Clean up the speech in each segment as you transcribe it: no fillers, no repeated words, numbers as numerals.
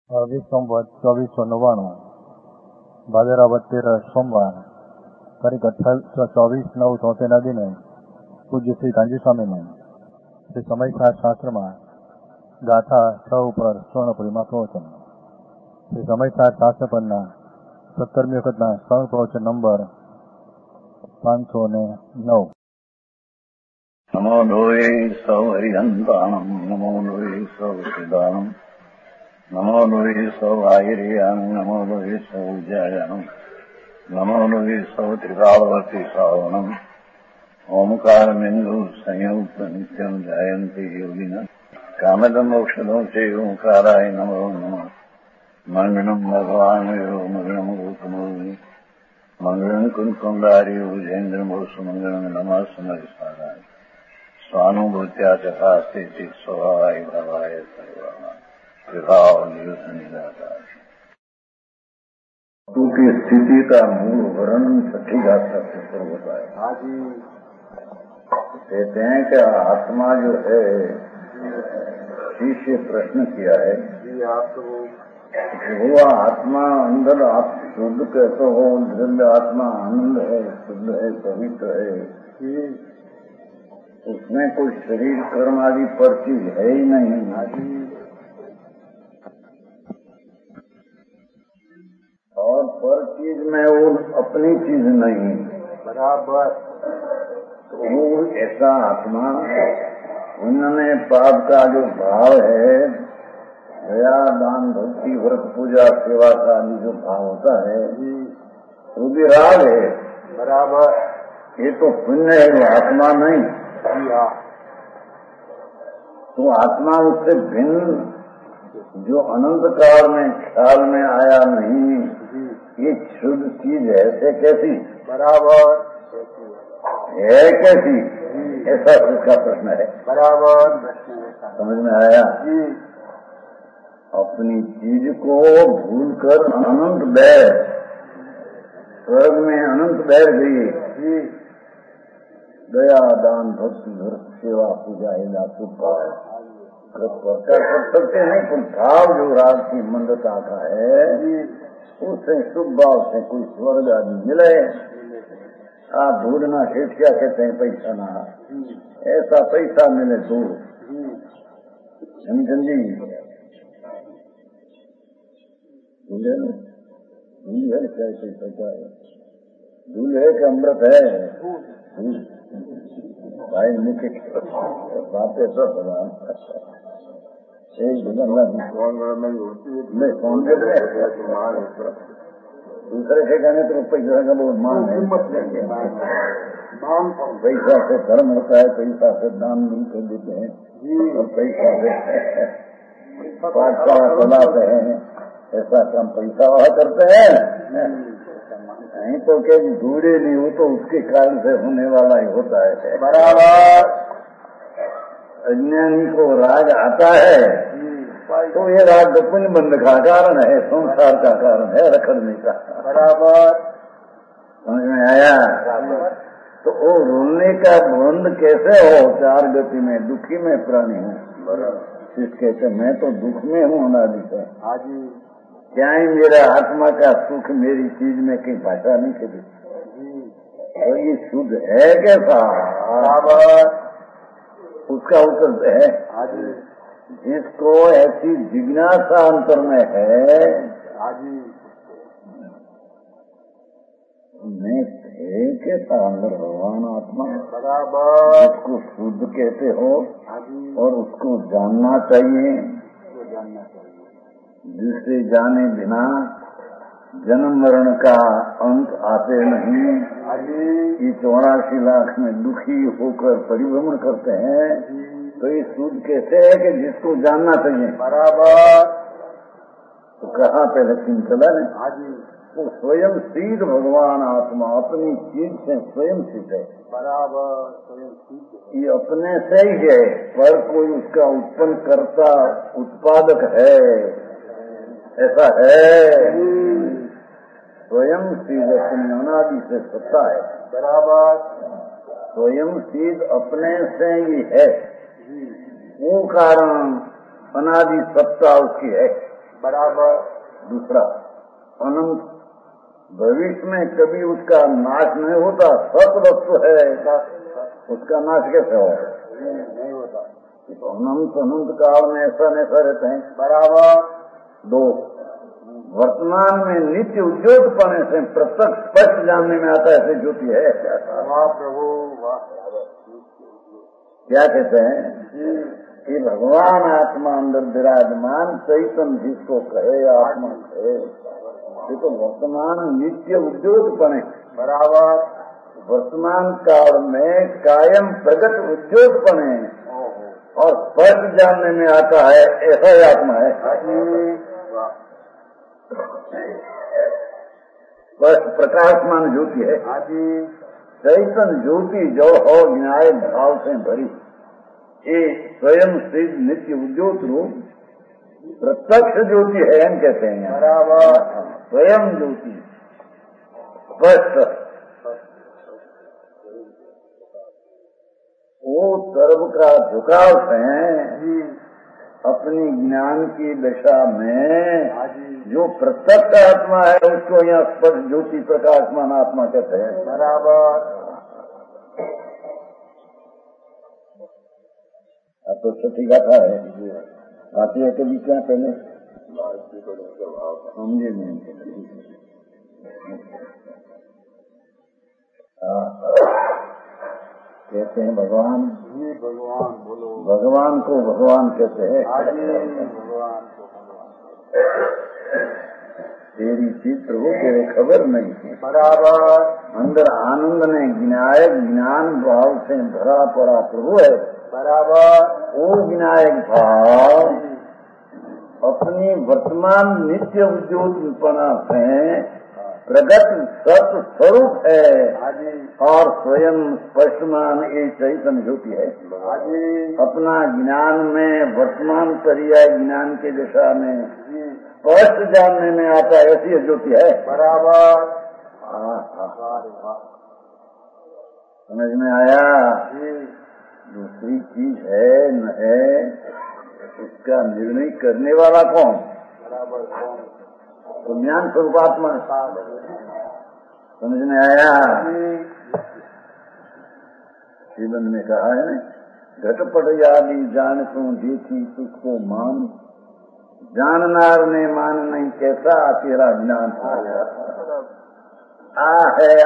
संवत 2499 भादरावद 13 सोमवार तारीख 28/24/9 દિને પૂજ્ય શ્રી કાંજી સ્વામીને શ્રી સમયસાર શાસ્ત્રમાં ગાથા 6 ઉપર સ્વર્ણપુરીમાં પ્રવચન. શ્રી સમયસાર શાસ્ત્ર પરના 17મી વખતના સ્વર્ણ પ્રવચન નંબર 509. નમો લોહે સૌ હરિહંતાણમ નમો લોહે સૌ સિદ્ધાણમ નમો લોહે સૌ આયર્યાણમ નમો લોહે સૌ જયાણમ નમો લોહે સૌ ત્રિકાળવતી શ્રાવણમ ઓમકારમિંદુ સંયુક્ત નિત્યમ જાયંતિ યોગિના કામદમ મોક્ષદો છે ઓંકારાય નમો નમઃ. મંગળમ ભગવાન મંગળમ ગૌતમોની મંગળમ કુંકુંડારી ઉજેન્દ્રમો સુમંગળમ નમઃ સમરિસારાય स्वानुभूत्या चकास्ते चित स्वभावाय भवाय सर्वमा विभाव की स्थिति का मूल वर्णन छठी गाथा से शुरू होता है. कहते हैं कि आत्मा जो है, शिष्य प्रश्न किया है वो आत्मा अंदर आप शुद्ध कहते हो, दिव्य आत्मा आनंद है, शुद्ध है, पवित्र है, उसमें कोई शरीर कर्म आदि पर चीज है ही नहीं. और पर चीज में वो अपनी चीज नहीं बराबर. तो वो ऐसा आत्मा, उन्होंने पाप का जो भाव है, दया दान भक्ति व्रत पूजा सेवा का जो भाव होता है वो भी राग है बराबर. ये तो पुण्य है, वो आत्मा नहीं. तो आत्मा उससे भिन्न जो अनंत काल में ख्याल में आया नहीं, ये शुद्ध चीज है से कैसी बराबर है, कैसी ऐसा उसका प्रश्न है बराबर. समझ में आया? अपनी चीज को भूलकर अनंत बैर, स्वर्ग में अनंत बैर गई. दया दान भक्ति व्रत सेवा पूजा हिला कर सकते हैं, पर भाव जो राग की मंदता का है उससे शुभ भाव से कोई स्वर्ग आदि मिले. आप ढूंढना शेष क्या कहते हैं, पैसा ना, ऐसा पैसा मिले तो समझी दूल्हे क्या पैसा है, दूल्हे का अमृत है भाई. मुख्य बातें सब दूसरे के कहने तो पैसा का बहुत मान है. पैसा से धर्म होता है, पैसा से दान मिल कर देते हैं, और पैसा से पाठशाला चलाते हैं. ऐसा काम पैसा वाला करते हैं नहीं तो क्या ढूंढे नहीं हो तो उसके कारण से होने वाला ही होता है बराबर. अज्ञानी को राग आता है तो ये राग पुण्य बंध का कारण है, संसार का कारण है, रखड़ने का बराबर. समझ में आया? तो वो रोने का बंध कैसे हो? चार गति में दुखी में प्राणी हूँ. कहते मैं तो दुख में हूँ अनादि से. क्या ही मेरा आत्मा का सुख मेरी चीज में कहीं भाषा नहीं चली. और ये शुद्ध है कैसा बराबर? उसका उत्तर है जिसको ऐसी जिज्ञासा अंतर में है मैं थे कैसा अंदर भगवान आत्मा बराबर, उसको शुद्ध कहते हो और उसको जानना चाहिए. जिससे जाने बिना जन्म मरण का अंत आते नहीं. ये 84 लाख में दुखी होकर परिभ्रमण करते हैं, तो ये शुद्ध कैसे है कि जिसको जानना चाहिए बराबर. तो कहा पहले चला ने वो स्वयं सिद्ध भगवान आत्मा अपनी चीज से स्वयं सिद्ध है बराबर. ये अपने से ही है, पर कोई उसका उत्पन्न करता उत्पादक है ऐसा है. स्वयं सिद्ध अपनी अनादि से सत्ता है बराबर. स्वयं सिद्ध अपने से ही है, वो कारण अनादि सत्ता उसकी है बराबर। दूसरा, अनंत भविष्य में कभी उसका नाश नहीं होता, सत वस्तु है, उसका नाश कैसे हो? नहीं होता। तो अनंत अनंत काल में ऐसा नैसा रहते हैं। बराबर। दो, वर्तमान में नित्य उद्योगपने से प्रत्यक्ष स्पष्ट जानने में आता है, ऐसे ज्योति है। वाह प्रभु वाह। क्या कहते हैं कि भगवान आत्मा अंदर विराजमान चैतन्य जिसको कहे आत्मा कहे, ये तो वर्तमान नित्य उद्योगपने। बराबर। वर्तमान काल में कायम प्रगट उद्योगपने और स्पष्ट जानने में आता है, ऐसा ही आत्मा है। स्पष्ट प्रकाशमान ज्योति है। चैतन्य ज्योति जो हो न्याय भाव से भरी, ये स्वयं सिद्ध नित्य उद्योग रूप प्रत्यक्ष ज्योति है, हम कहते हैं। बराबर। स्वयं ज्योति स्पष्ट, वो सर्व का झुकाव है अपनी ज्ञान की दशा में जो प्रत्यक्ष आत्मा है, उसको यहाँ स्पष्ट ज्योति प्रकाशमान आत्मा कहते हैं। बराबर। अब तो छठी गाथा है, आती है कभी क्या पहले समझे नहीं। कहते हैं भगवान, भगवान बोलो, भगवान को भगवान कहते हैं। भगवान को तेरी चित्र हो, तेरे खबर नहीं। बराबर। अंदर आनंद ने विनायक ज्ञान भाव से भरा पड़ा प्रभु है। बराबर। वो विनायक भाव अपनी वर्तमान नित्य उद्योगपना से प्रगट सत स्वरूप है और स्वयं स्पष्टमान ये चैतन्य ज्योति है। अपना ज्ञान में वर्तमान पर्याय ज्ञान के दिशा में स्पष्ट जानने में आता है, ऐसी ज्योति है। बराबर। समझ में आया? दूसरी चीज है न है, उसका निर्णय करने वाला कौन? बराबर। तो ज्ञान स्वरूपात्मा। समझ में आया? जीवन में कहा है न, घटपट आदि जान तू देखी तुझको मान, जाननार ने मान नहीं कैसा तेरा ज्ञान। आ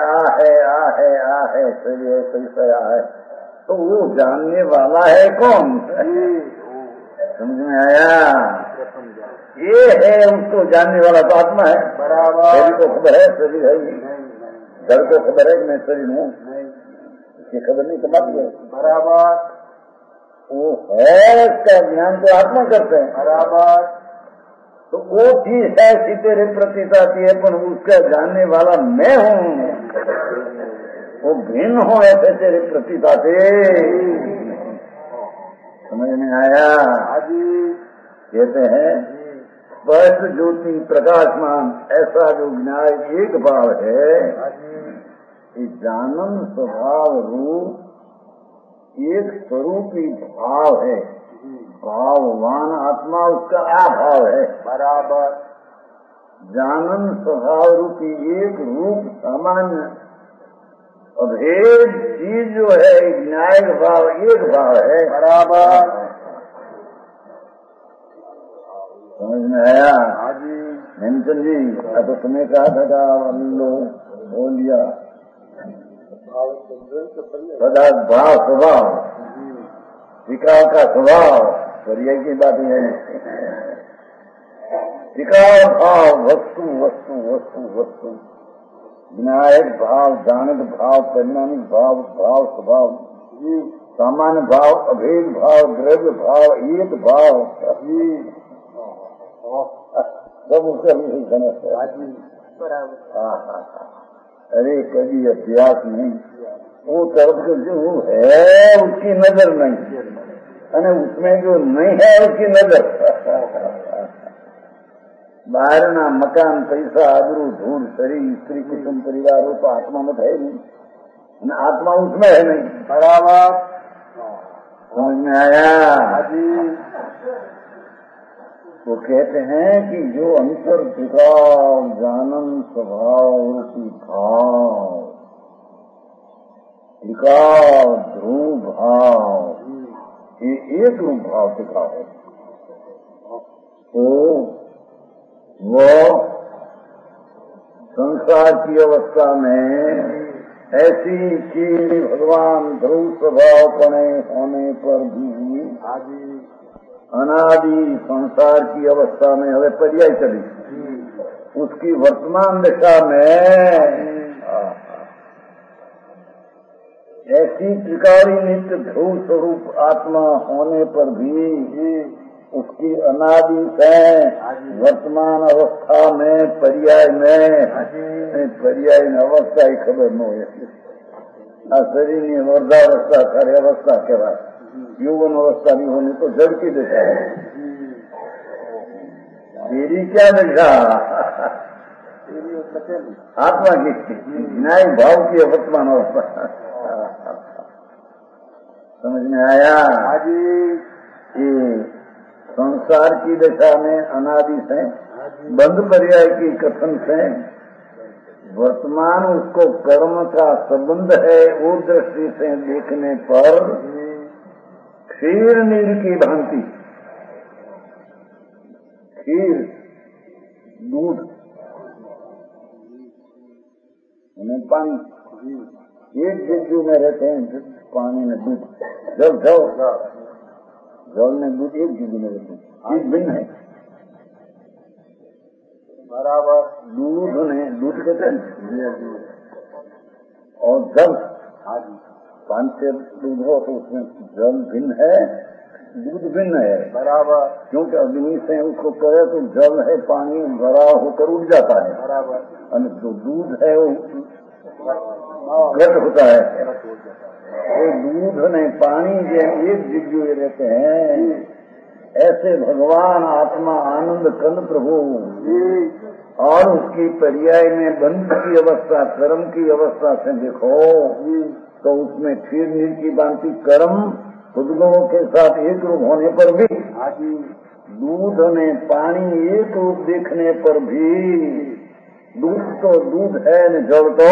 है सही है, तो वो जानने वाला है कौन? समझ में आया? ये है उसको जानने वाला तो आत्मा है। बराबर। शरीर को खबर है, शरीर है ही। घर को खबर है कि मैं शरीर हूँ, इसकी खबर नहीं कमाती है। बराबर। वो है, इसका ज्ञान तो आत्मा करते हैं। बराबर। तो वो चीज है कि तेरे प्रतीत आती है, पर उसका जानने वाला मैं हूँ, वो भिन्न हो ऐसे तेरे प्रतीत आते। समझ में आया? कहते हैं स्पष्ट ज्योति प्रकाशमान, ऐसा जो ज्ञान एक भाव है, ये जानन स्वभाव रूप एक स्वरूपी भाव है। भाववान आत्मा उसका अभाव है। बराबर। जानन स्वभाव रूपी एक रूप सामान्य अभेद चीज जो है, न्याय भाव एक भाव है। बराबर। समझ में आया? हेमचंद जी, तो तुम्हें कहा था लो बोल दिया सदा भाव स्वभाव, टिकाव का स्वभाव, पर्याय की बात है। टिकाव भाव वस्तु वस्तु वस्तु वस्तु, विनायक भाव, जानक भाव, परिणामिक भाव, भाव स्वभाव, सामान्य भाव, अभेद भाव, द्रव्य भाव, एक भाव, सब उसका भी समझता है। अरे कभी अभ्यास नहीं, वो तरफ के जो है उसकी नजर नहीं, अरे उसमें जो नहीं है उसकी नजर। बाहर ना मकान, पैसा, आबरू, धूल, शरीर, स्त्री, कुटुंब, परिवार, वो तो आत्मा में है नहीं, आत्मा उसमें है नहीं। बराबर। समझ में आया? वो कहते हैं कि जो अंतर त्रिकाल जानन स्वभाव रूपी भाव, त्रिकाल ध्रुव भाव, ये एक रूप भाव टिका है, तो वो संसार की अवस्था में ऐसी चीज भगवान ध्रुव स्वभाव पने होने पर भी अनादि संसार की अवस्था में हमें पर्याय चली, उसकी वर्तमान दिशा में ऐसी त्रिकाली नित्य ध्रुव स्वरूप आत्मा होने पर भी उसकी अनादि से वर्तमान अवस्था में पर्याय अवस्था ही खबर न हो। आ शरीर ની વર્ધાવસ્થા ખરે અવસ્થા કહેવાય, यौवन अवस्था नहीं होने तो जड़ की दिशा है। तेरी क्या दिशा? आत्मा की न्याय भाव की वर्तमान अवस्था। समझ में आया? ये संसार की दिशा में अनादि से बंद पर्याय की कथन से वर्तमान उसको कर्म का संबंध है, वो दृष्टि से देखने पर क्षीर नीर की भांति, खीर दूध पानी एक जिज्जू में रहते हैं, पानी में दूध, जल में दूध एक जिज्जू में रहते हैं, एक भिन्न है बराबर। दूध कहते हैं और जल, पानी से दूध हो तो उसमें जल भिन्न है, दूध भिन्न है बराबर, क्योंकि अग्नि से उसको करे तो जल है, पानी भरा होकर उड़ जाता है बराबर, और जो दूध है वो घट होता है। वो दूध नहीं पानी जो एक जिज्जू रहते हैं, ऐसे भगवान आत्मा आनंद कंद प्रभु और उसकी पर्याय में बंध की अवस्था, कर्म की अवस्था से देखो तो उसमें क्षीर नीर की भांति कर्म खुदगुणों के साथ एक रूप होने पर भी, दूध ने पानी एक रूप देखने पर भी, दूध तो दूध है न जल तो,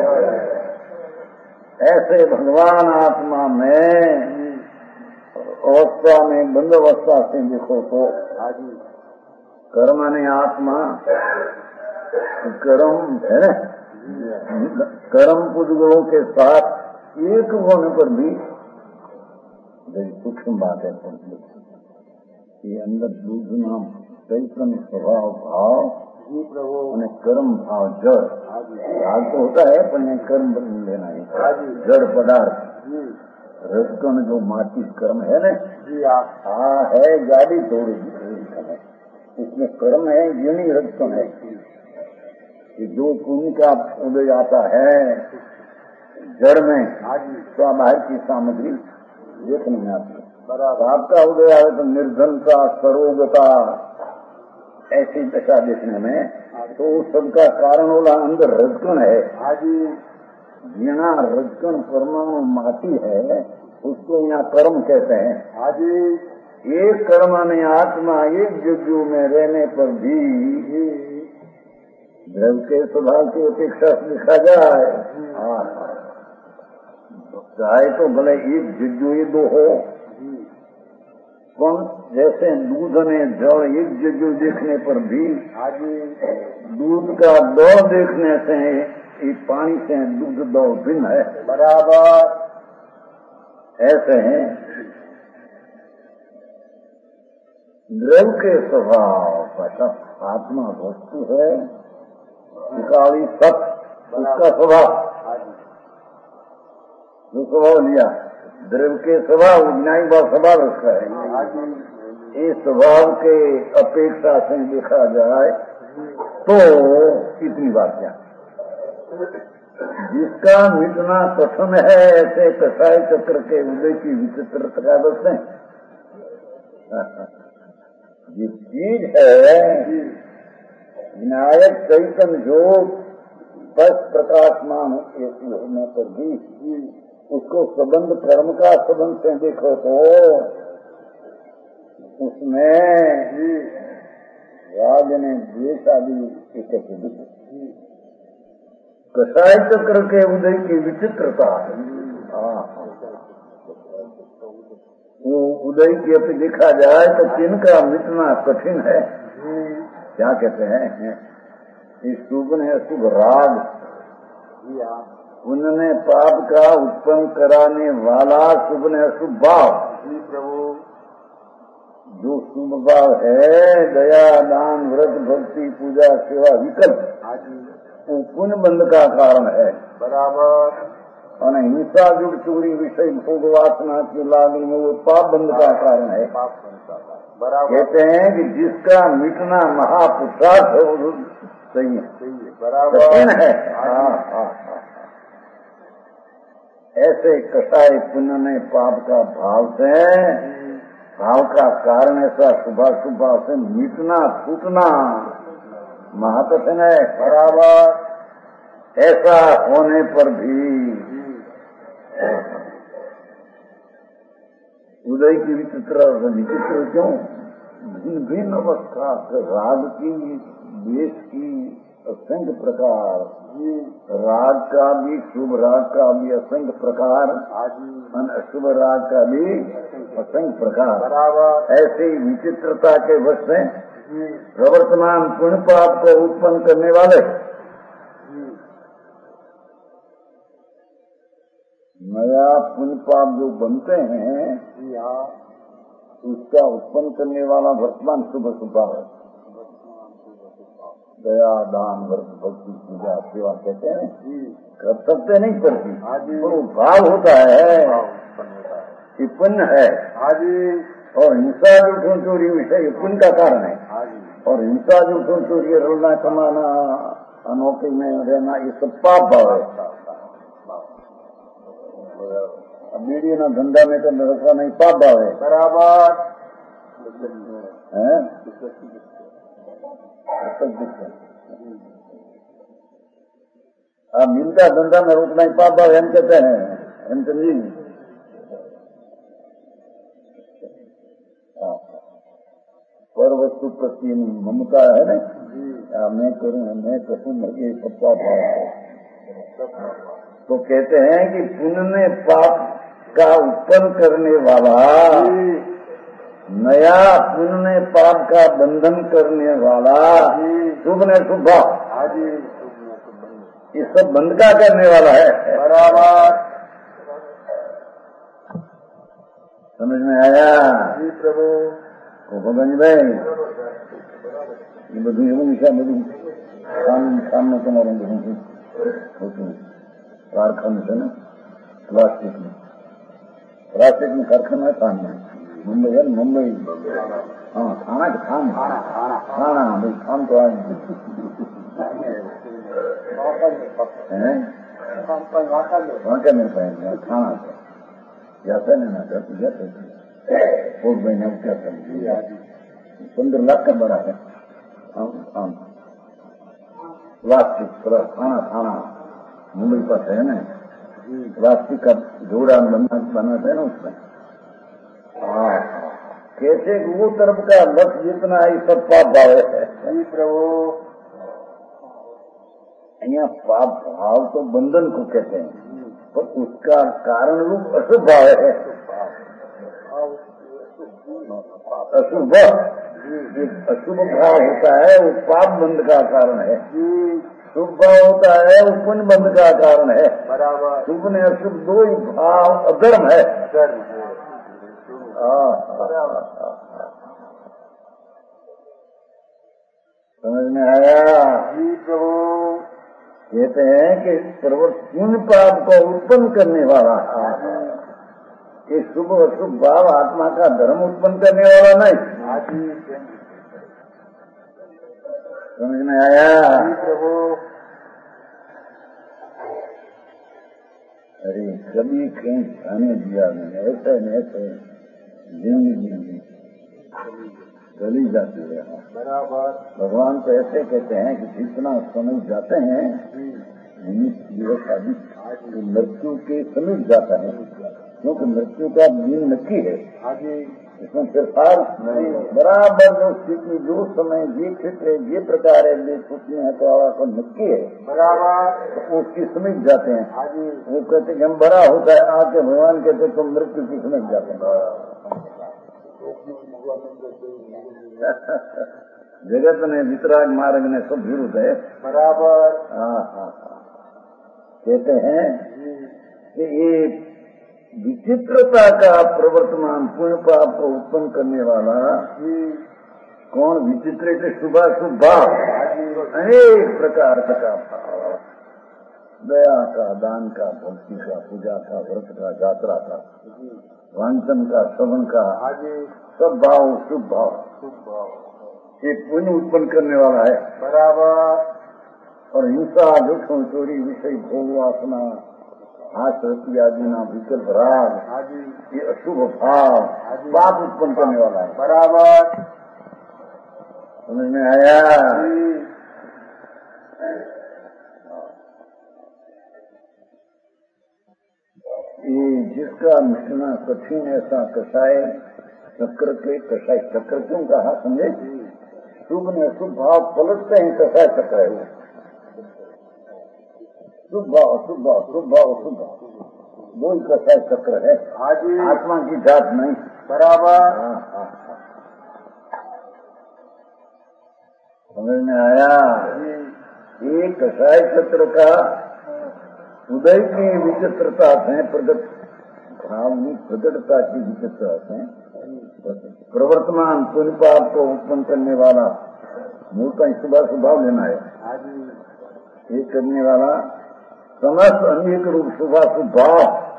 ऐसे भगवान आत्मा में अवस्था में बंद अवस्था से देखो तो कर्म ने आत्मा, कर्म है न, कर्म पुद्गुणों के साथ एक होने पर भी सूक्ष्म बात है। ये अंदर दूध नाम चैतन्य स्वभाव भाव અને कर्म भाव जड़ भाग तो होता है, पर नहीं कर्म बदल लेना है, जड़ पदार्थ रजकण जो माटी कर्म है न, है गाड़ी थोड़ी इसमें कर्म है, गिनी रजकण है कि जो पुण्य का उदय आता है जड़ में तो बाहर की सामग्री देखने में आती है। आपका उदय आवे तो निर्धनता, सरोगता, ऐसी दशा देखने में, तो उस सबका कारण वाला अंदर रजकण है, जीना रजकण परमाणु माटी है, उसको यहाँ कर्म कहते हैं। एक कर्म ने आत्मा एक जिज्जू में रहने पर भी द्रव के स्वभाव की अपेक्षा से लिखा जाए, चाहे तो भले एक जिज्जू ही दो हो, कौन जैसे दूध ने जल एक जिज्जू देखने पर भी, दूध का दौड़ देखने से ये पानी से दूध दौड़ भिन्न है बराबर। ऐसे हैं द्रव के स्वभाव, आत्मा वस्तु है, त्रिकाली सत्य उसका स्वभाव, जो स्वभाव लिया द्रव के स्वभाव, न्यायिक भाव स्वभाव उसका है। इस स्वभाव के अपेक्षा से देखा जाए तो इतनी बात क्या, जिसका मिटना कथन है, ऐसे कसाई चक्र के उदय की विचित्रता का दर्शन जिस चीज है विनायक चैतन्य जो बस प्रकाशमान होने पर भी उसको संबंध कर्म का संबंध से देखो तो उसमें राज ने द्वेष आदि इकट्ठे कसाय चक्र के उदय की विचित्रता। वो उदय की अपनी देखा जाए तो तिनका मिटना कठिन है। क्या कहते हैं, इस शुभ ने अशुभ राग, उन्होंने पाप का उत्पन्न कराने वाला शुभ ने अशुभ भाव। प्रभु जो शुभ भाव है, दया दान व्रत भक्ति पूजा सेवा विकल्प, वो पुण्य बंध का कारण है। बराबर। और हिंसा जुड़ चोरी विषय भोग वासना की लागन में वो पाप बंध का कारण है। कहते हैं कि जिसका मिटना महापुरुषार्थ है वो सही है, बराबर है। ऐसे कसाई पुण्य ने पाप का भाव से, भाव का कारण ऐसा सुबह सुबह से मिटना फूटना महाकठिन है। बराबर। ऐसा होने पर भी उदय की विचित्र क्यों? भिन्न भिन्न अवस्था राग की, द्वेष की असंख्य प्रकार, राग का भी शुभ राग का भी असंख्य प्रकार, अशुभ राग का भी असंख्य प्रकार। ऐसी विचित्रता के वश से प्रवर्तमान पुण्य पाप को उत्पन्न करने वाले नया पुण्य पाप जो बनते हैं, उसका उत्पन्न करने वाला वर्तमान शुभ स्वभाव है। दया दान व्रत भक्ति पूजा सेवा कहते हैं, कर सकते नहीं करती, वो भाव होता है कि पुण्य है। और हिंसा जो चोरी विषय पुण्य का कारण है। और हिंसा जो चोरी रोना कमाना अनौखी में रहना ये सब पाप भाव है। अब बीड़ी ना धंधा में तो रखा नहीं पाप भाव है। बराबर है। अब मिल का धंधा में रोकना ही पाप भाव हम कहते हैं, हम समझी। पर वस्तु प्रति ममता है ना, मैं करूँ मैं कहूँ ये सब पाप भाव है। तो कहते हैं कि पुण्य ने पाप का उत्पन्न करने वाला, नया पुण्य ने पाप का बंधन करने वाला शुभ ने शुभ भाव, ये सब बंध का करने वाला है। बराबर। समझ में आया? जी प्रभु। भगवान भाई ये બધું એવું છે, બધું કામ में તમારું होતું कारखाना है ना, प्लास्टिक में कारखाना है काम में। मुंबई है, मुंबई। हाँ, खाना भाई खान तो आज वहाँ क्या मिल पाएंगे खाना तो जाता नहीं ना जाते बहुत महीने क्या करेंगे। 15 लाख का बड़ा है प्लास्टिक खाना मुंबई पास है ना, प्लास्टिक का जोड़ा बनाते हैं ना उसमें। कैसे वो तरफ का लक्ष्य जितना है सब पाप भाव है। प्रभु यहाँ पाप भाव तो बंधन को कहते हैं, तो उसका कारण रूप अशुभ भाव है। अशुभ अशुभ भाव होता है वो पाप बंध का कारण है। शुभ भाव होता है वो पुण्य बंध का कारण है। बराबर। शुभ ने अशुभ दो ही भाव अधर्म है। समझ में आया? जी प्रभु। कहते हैं कि पुण्य पाप को उत्पन्न करने वाला ये शुभ अशुभ भाव आत्मा का धर्म उत्पन्न करने वाला नहीं। समझ में आया? प्रभु। अरे कभी कहीं खाने दिया मैंने ऐसे न ऐसे जिंदगी चली जाती है। बराबर। भगवान तो ऐसे कहते हैं कि जितना समय जाते हैं मृत्यु के समीप जाता है, क्योंकि मृत्यु का दिन नक्की है। इसमें फिरफार नहीं, बराबर जो स्थिति जो समय ये क्षेत्र ये प्रकार है ये सोचने है तो आवाज नक्की है बराबर, तो उसकी समीप जाते हैं। वो कहते कि हम बड़ा होता है आके भगवान कहते तो मृत्यु की समीप जाते हैं। जगत ने वितराग मार्ग ने सब विरुद्ध है बराबर। हाँ, कहते हैं कि ये विचित्रता का प्रवर्तमान पुण्य पाप को उत्पन्न करने वाला कौन विचित्र के शुभाशुभ भाव, अनेक प्रकार का भाव, दया का, दान का, भक्ति का, पूजा का, व्रत का, यात्रा का, वांचन का, श्रवण का, सब भाव शुभ भाव ये पुण्य उत्पन्न करने वाला है बराबर। और हिंसा, दुख, चोरी, विषय, भोग, वासना, आसक्ति आदि ना विकल्प राग ये अशुभ भाव पाप उत्पन्न करने वाला है बराबर। समझ में आया? ये जिसका मिटना कठिन ऐसा कषाय चक्र के कषाय चक्र क्यों कहा समझे? शुभ ने अशुभ भाव पलटते हैं, कषाय चक्र है वो। शुभ भाव अशुभ भाव, शुभ भाव अशुभ भाव, दो ही कषाय चक्र है, आत्मा की जात नहीं बराबर। समझ में आया? एक कषाय चक्र का उदय की विचित्रता है, प्रगट भावनी प्रगटता की विचित्रता है, प्रवर्तमान पुण्य पाप को उत्पन्न करने वाला मूल का सुबह स्वभाव लेना है, ये करने वाला समस्त अनेक रूप शुभा स्वभाव,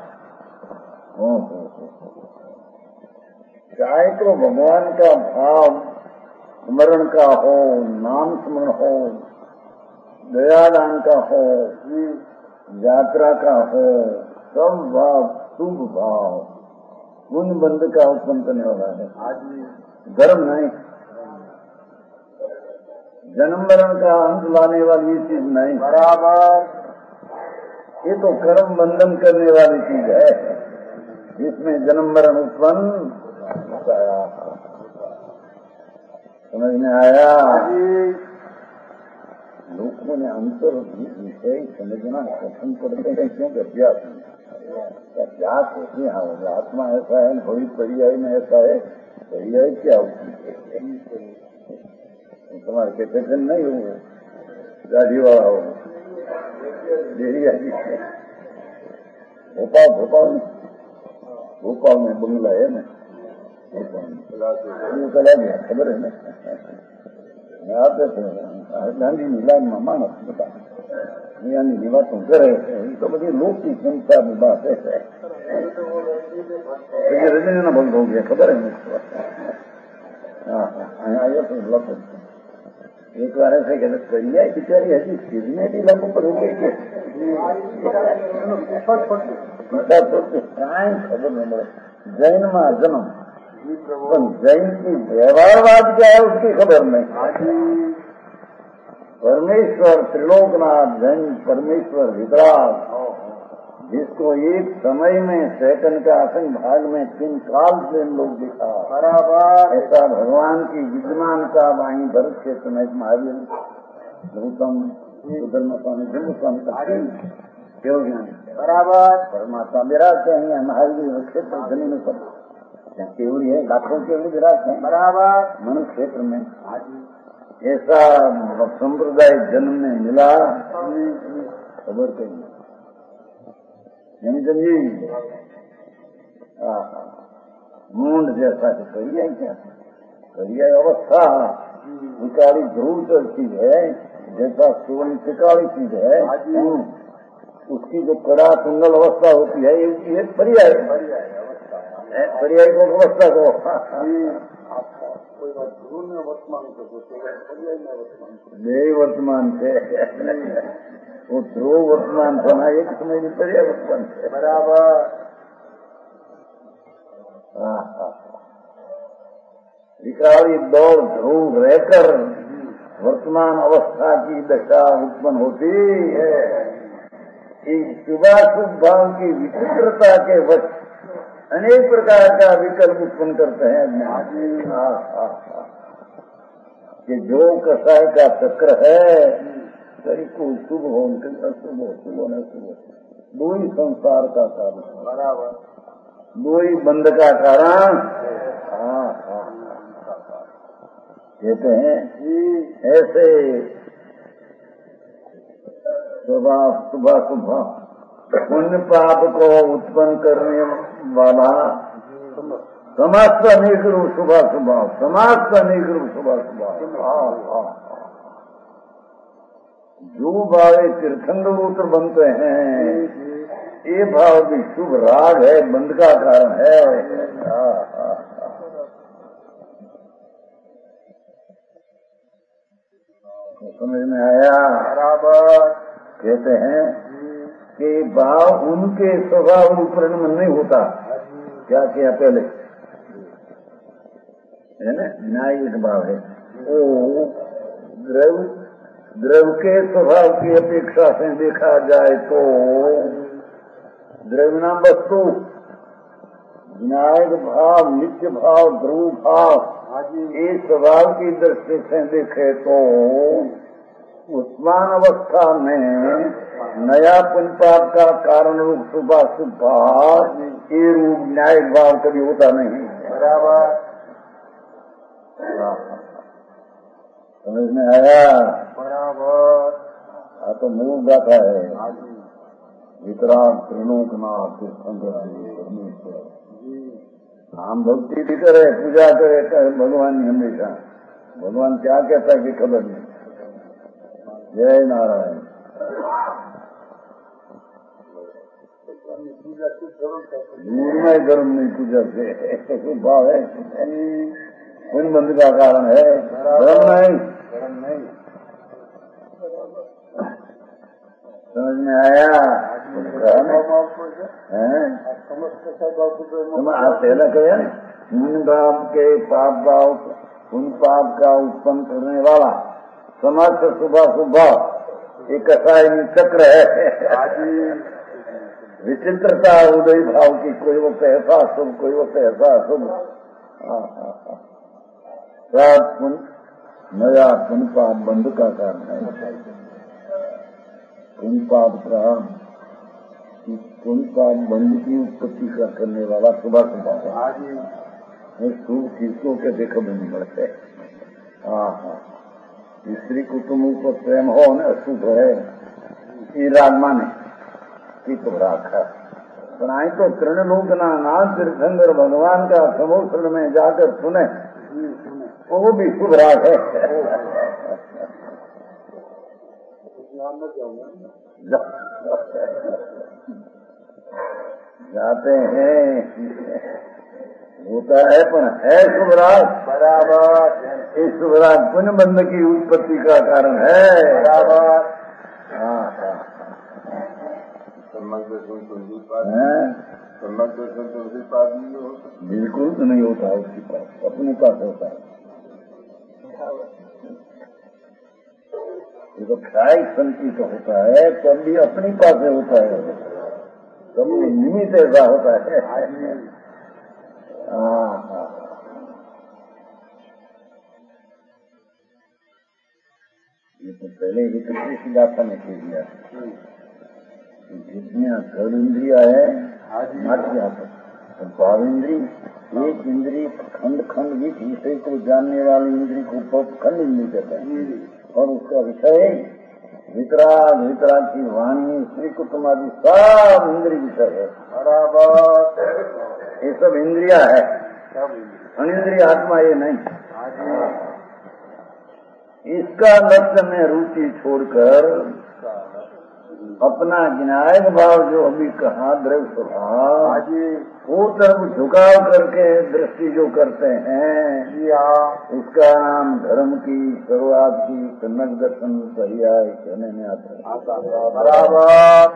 चाहे तो भगवान का भाव स्मरण का हो, नाम स्मरण हो, दयादान का हो, यात्रा का हो, सब भाव शुभ भाव पुण्य बंध का उत्पन्न करने वाला है, धर्म नहीं, जन्म मरण का अंत लाने वाली ये चीज नहीं बराबर। ये तो कर्म बंधन करने वाली चीज है, जिसमें जन्म मरण उत्पन्न होता है। समझ में आया? लोगों ने अंतर विषय समझना कठिन करते हैं क्योंकि अभ्यास होती है। आत्मा ऐसा है, भविष्य पर्याय में ऐसा है, पर्याय क्या होती है? तुम्हारे कहते नहीं हो गाड़ी वाला हो भोपाल में बंगला है ना, चला गया खबर है ना, आते थे गांधी लाइन में मानस बता ની વાતો કરે તો બધી લોકની સંસ્થાની વાત है। રજનીના બંધ हो गया खबर है? आया तो लग एक बार ऐसे कहते करिया बिचारी हजी सिरने भी लंबू पर हो गई खबर नहीं મળે। जैन में जन्म जैन की व्यवहारवाद क्या है उसकी खबर नहीं। परमेश्वर त्रिलोकनाथ जैन परमेश्वर वितराग, जिसको एक समय में सेकंड का असंग भाग में 3 काल से लोग दिखा बराबर, ऐसा भगवान की विद्यमानता वहीं भरत क्षेत्र में महावीर गौतम सुधर्म स्वामी जम्मू स्वामी क्यों बराबर परमात्मा विराजते हैं। महावीर क्षेत्र जमीन पर केवड़ी है, लाखों केवड़ी विराजते हैं बराबर मनुष्य क्षेत्र में। ऐसा संप्रदाय जन्म में मिला खबर कही जी मूंड जैसा कि करिया क्या करिया अवस्था निकाली ध्रुव चीज है, जैसा सुवर्ण टिकाली चीज है, उसकी जो कड़ा कुंडल अवस्था होती है ये पर्याय पर्याय को अवस्था को वर्तमान थे वो ध्रुव वर्तमान बना एक समय में पर्याय वर्तमान थे बराबर। विकारी दौड़ ध्रुव रहकर वर्तमान अवस्था की दशा उत्पन्न होती है। शुभाशुभ भाव की विचित्रता के वश अनेक प्रकार का विकल्प उत्पन्न करते हैं अज्ञान। कि जो कसाय का चक्र है, कहीं कोई शुभ हो, अशुभ हो, शुभ हो न शुभ हो, दो ही संसार का कारण, बराबर दो ही बंध का कारण। कहते हैं ऐसे सुबह पुण्य पाप को उत्पन्न करने वाला समस्त अनेक रूप सुबह समस्त अनेक रूप सुबह जो भावे तीर्थंग गोत्र बनते हैं, ये भाव भी शुभ राग है, बंध का कारण है। समझ में आया? बराबर। कहते हैं कि भाव उनके स्वभाव ऊपर नहीं होता। क्या किया पहले है ना, न्यायिक भाव है। ओ द्रव्य के स्वभाव की अपेक्षा से देखा जाए तो द्रव्य नाम वस्तु, न्यायिक भाव, नित्य भाव, ध्रुव भाव, ये स्वभाव की दृष्टि से देखे तो उस्मान अवस्था में नया पुण्यपाप का कारण रूप शुभाशुभ भाव, ये रूप न्यायिक भाव कभी होता नहीं। बराबर। समझ में आया? बराबर। तो मूल गाथा है, वितराग त्रिलोकनाथ परमेश्वर। हम भक्ति भी करे, पूजा करे भगवान, हमेशा भगवान क्या कहता है कि खबर नहीं। जय नारायण। दूर में गर्म नहीं पूजा से भाव है, उन बंद का कारण है, गर्म नहीं। समझ में आया? पहला कहे उन भाव के पाप भाव, उन पाप का उत्पन्न करने वाला समस्त सुबह एक कसायनी चक्र है। विचित्रता उदय भाव की, कोई वक्त ऐसा शुभ, कोई वक्त ऐसा शुभ। नया पुण्य पाप बंध का कारण है। पुण्य पाप बंध की उत्पत्ति का करने वाला सुबह शुभ किसको के देखो नहीं बढ़ते। स्त्री कुटुंब को प्रेम हो न अशुभ है, ये राग माने कि तो राग है। बनाए तो तृण लोक नाथ तीर्थंकर भगवान का समुद्र में जाकर सुने, वो भी शुभ राग है। जाते हैं होता है, पर है शुभ राग। बराबर। इस शुभ राग पुण्य बंध की उत्पत्ति का कारण है। बराबर। बिल्कुल तो नहीं होता है उसके पास, अपने पास होता है। ये तो ख्याल संचित होता है, कभी अपनी पास होता है, कभी निमित्त ऐसा होता है। ये तो पहले ही कृष्ण गाथा में कह दिया, जितनी थर्ड इंद्रिया है भाव इंद्री, एक इंद्री खंड खंड विषय को जानने वाली इंद्री को खंड इंद्री कहते हैं, और उसका विषय वितराग की वाणी, श्री कुटुंब आदि सब इंद्रिय विषय है। बराबर। ये सब इंद्रिया है, अनिंद्रिय आत्मा ये नहीं। इसका लक्ष्य में रुचि छोड़कर अपना न्यायिक भाव जो अभी कहा द्रव्य स्वभाव, वो तरफ झुकाव करके दृष्टि जो करते हैं, उसका नाम धर्म की शुरुआत की सम्यक दर्शन पर्याय कहने में आता है। बराबर।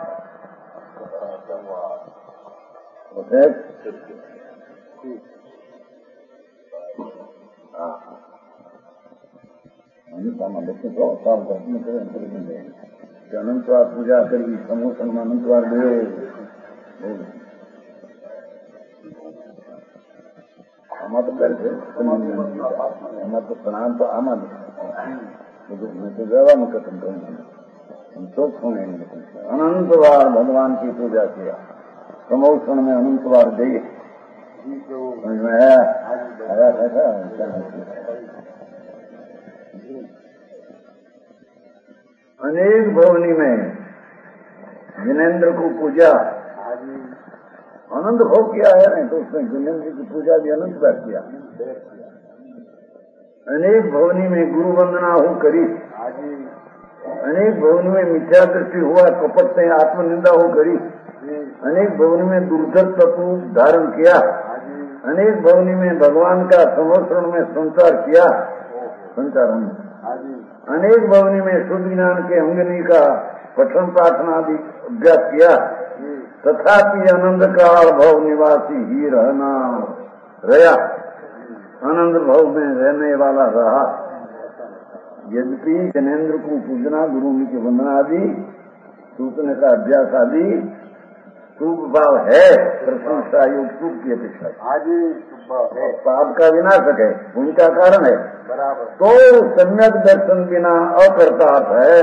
अनंतवार पूजा करी, समूह सन्मान अनंतवार दे करके तो प्रणाम तो आमा मैं तो व्यवहार खत्म करूंगा तो अनंत बार भगवान की पूजा किया प्रमोशन में अनंत बार दे समझ में आया था अनेक भवनी में जिनेन्द्र को पूजा अनंत भाव किया है नहीं तो उसने जिनेन्द्र की पूजा भी अनंत बार किया अनेक भवनी में गुरु वंदना हो करी अनेक भवन में मिथ्या दृष्टि हुआ कपट से आत्मनिंदा हो करी अनेक भवन में दुर्धर तत्व धारण किया अनेक भवनी में भगवान का समर्पण में संचार किया संचार अनेक भवनी में शुद्ध ज्ञान के अंगनी का पठन पाठन आदि अभ्यास किया तथापि आनंद काल भव निवासी ही रहना रहा आनंद भव में रहने वाला रहा यद्यपि जनेन्द्र को पूजना गुरु की वंदना आदि सूचने का अभ्यास आदि शुभ भाव है प्रशंसा योग शुभ की अपेक्षा पाप का विनाशक है उनका कारण है तो सम्यक दर्शन बिना अकर्तार्थ है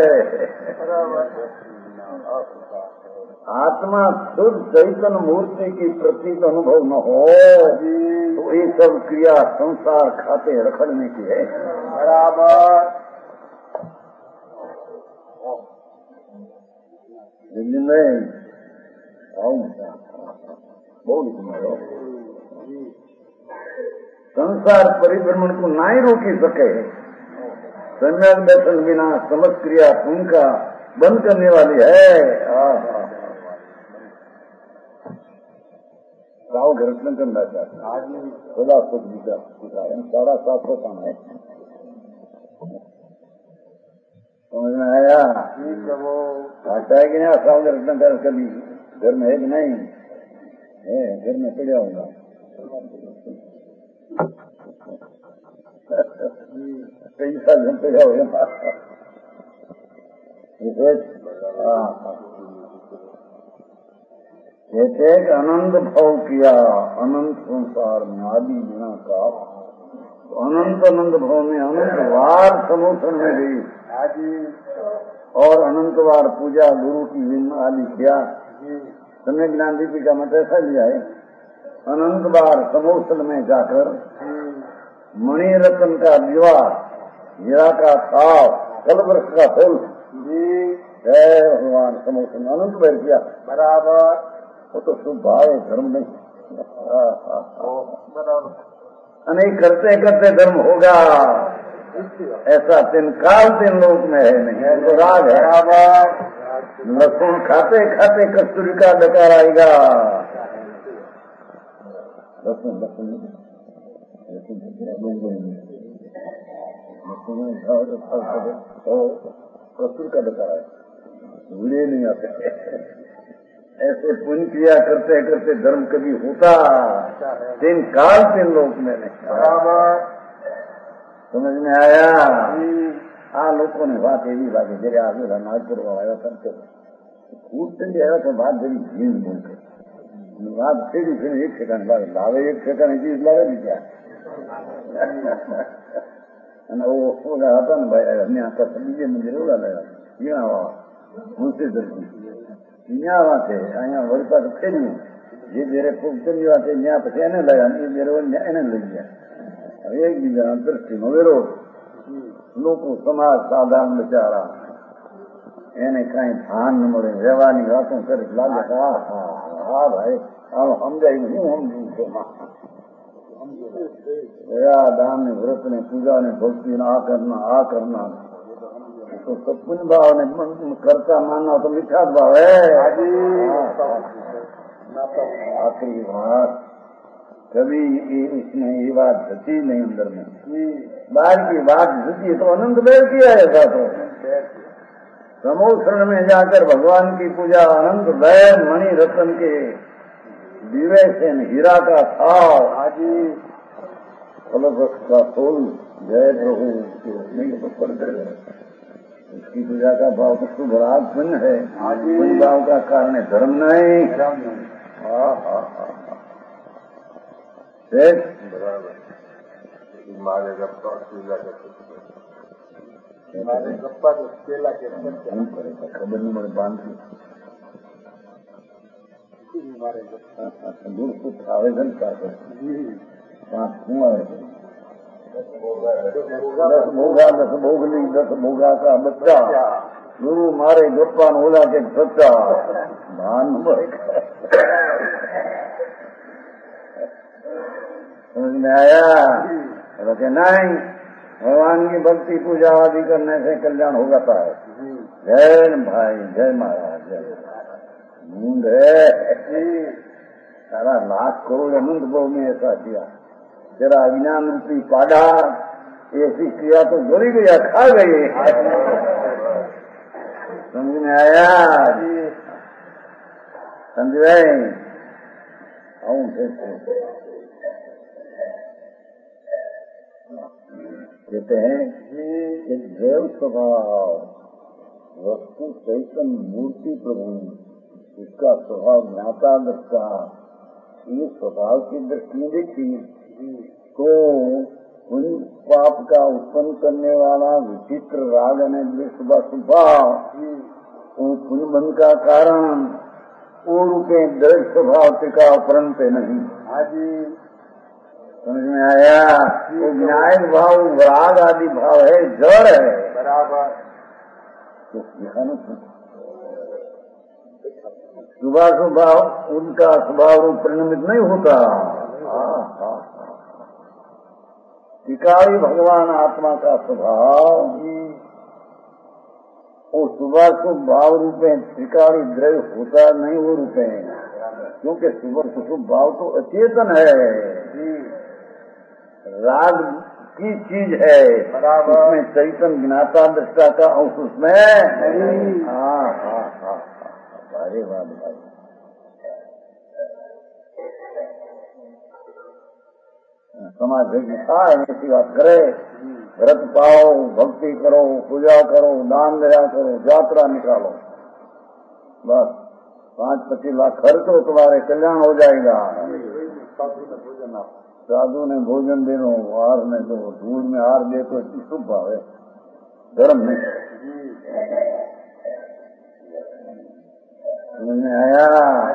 आत्मा शुद्ध चैतन्य मूर्ति की प्रतीक अनुभव न हो तो ये सब क्रिया संसार खाते रखड़ने की है बराबर संसार परिभ्रमण को ना ही रोकी सके सम्यक दर्शन बिना समस्त क्रिया उनका बंद करने वाली है राव घरटन करना चाहता खुदा खुद विचार 750 काम है समझ में आया आता है कि नहीं राव घरटन कर कभी घर में है कि नहीं है घर में पड़ा होगा कई साल में पड़ा होगा कहते अनंत भाव किया अनंत संसार में आदि बिना का अनंत अनंत भाव में अनंत वार समोषण में गई और अनंत वार पूजा गुरु की आदि किया समय ज्ञान दीपी का मत ऐसा लिया है अनंत बार समोषण में जाकर मणि रत्न का विवाह हीरा का ताव फल वृक्ष का फूल जय भगवान समोषण अनंत बार किया बराबर वो तो शुभ भाव है धर्म नहीं अनेक करते करते धर्म होगा ऐसा तीन काल 3 लोक में है नहीं तो राग है लहसुन खाते खाते कस्तूरी का डकार आएगा लहसुन कस्तूर का डकार आएगा बुरे नहीं आते ऐसे पुण्य क्रिया करते करते धर्म कभी होता 3 काल 3 लोक में नहीं समझ में आया आ लोगों ने बात एवी लागे जरे आगे नागपुर आया करते खूब चली आया तो बात जरी भीड़ बोलते बात फिर एक सेकंड लागे लावे 1 सेकंड चीज लागे भी क्या वो आता ना भाई हमने आता बीजे मंदिर ओला लगा मुझसे दर्जी न्यावा थे अँ वही पास फेरू ये मेरे खूब चली बात न्या पी एने लगा मेरे એને લઈ ગયા એકબીજા દ્રષ્ટિનો વિરોધ લોકો સમાજ સાધારણ બિચારા એને કઈ ભાન ન મળે રહેવાની વાતો કરી લાગે હા ભાઈ સમજાય હું સમજુ दान ने व्रत ने पूजा ने भक्ति ने आ करना तो सब पुण्य भाव ने करता मानना तो मिठा भाव है आखिरी बात कभी इसमें ये बात घटी नहीं अंदर में बाहर की बात घटी तो अनंत बैर किया है तो समोषण में जाकर भगवान की पूजा अनंत बैर मणि रत्न के दिवे से हीरा का थाव फल का फूल जय प्रभु उसकी पूजा का भाव तो शुभ राग पुण्य है पुण्य भाव का कारण है धर्म नहीं मारे गप्पा केला के मारे गप्पा तो केला के करेगा खबर नहीं मेरे बांधती मारे गप्पा दूर कुछ आवेदन का दस भोगली 10 भोगा का बच्चा गुरु मारे गप्पा ओला के सच्चा भान समझ में आया? कहते नहीं, भगवान की भक्ति पूजा आदि करने से कल्याण हो जाता है। जय भाई, जय महाराज, जय मूंद है सारा लाख करोड़ अनंत भाव में ऐसा किया। तेरा अज्ञान रूपी पाड़ा ऐसी किया तो जली गया, खा गए। समझ में आया? समझे? कहते हैं कि देव स्वभाव वस्तु चैतन्य मूर्ति प्रभु, इसका स्वभाव ज्ञाता दृष्टा, ये स्वभाव की दृष्टि में देखी तो उन पाप का उत्पन्न करने वाला विचित्र राग ने स्वभाव पुण्य बंध का कारण वो रूपे दृढ़ स्वभाव टिका परंत नहीं। समझ में आया? वो विनायक भाव राग आदि भाव है, जड़ है बराबर। तो सुबह स्वभाव उनका स्वभाव रूप परिणमित नहीं होता। टिकावी भगवान आत्मा का स्वभाव वो सुबह शुभ भाव रूपे त्रिकाली द्रव्य होता नहीं, वो रूपे, क्योंकि सुबह शुभ भाव तो अचेतन है, राग की चीज है बराबर। उसमें चैतन्य ज्ञाता दृष्टा का अंश उसमें। हाँ हाँ हाँ, अरे बात भाई, समाज ऐसी बात करे, व्रत पाओ, भक्ति करो, पूजा करो, दान दया करो, यात्रा निकालो, बस 5-25 लाख खर्च हो, तुम्हारे कल्याण हो जाएगा। साधु ने भोजन देनो, हार ने दो, धूल में हार दे तो शुभ भाव है, धर्म नहीं। समझ में आया?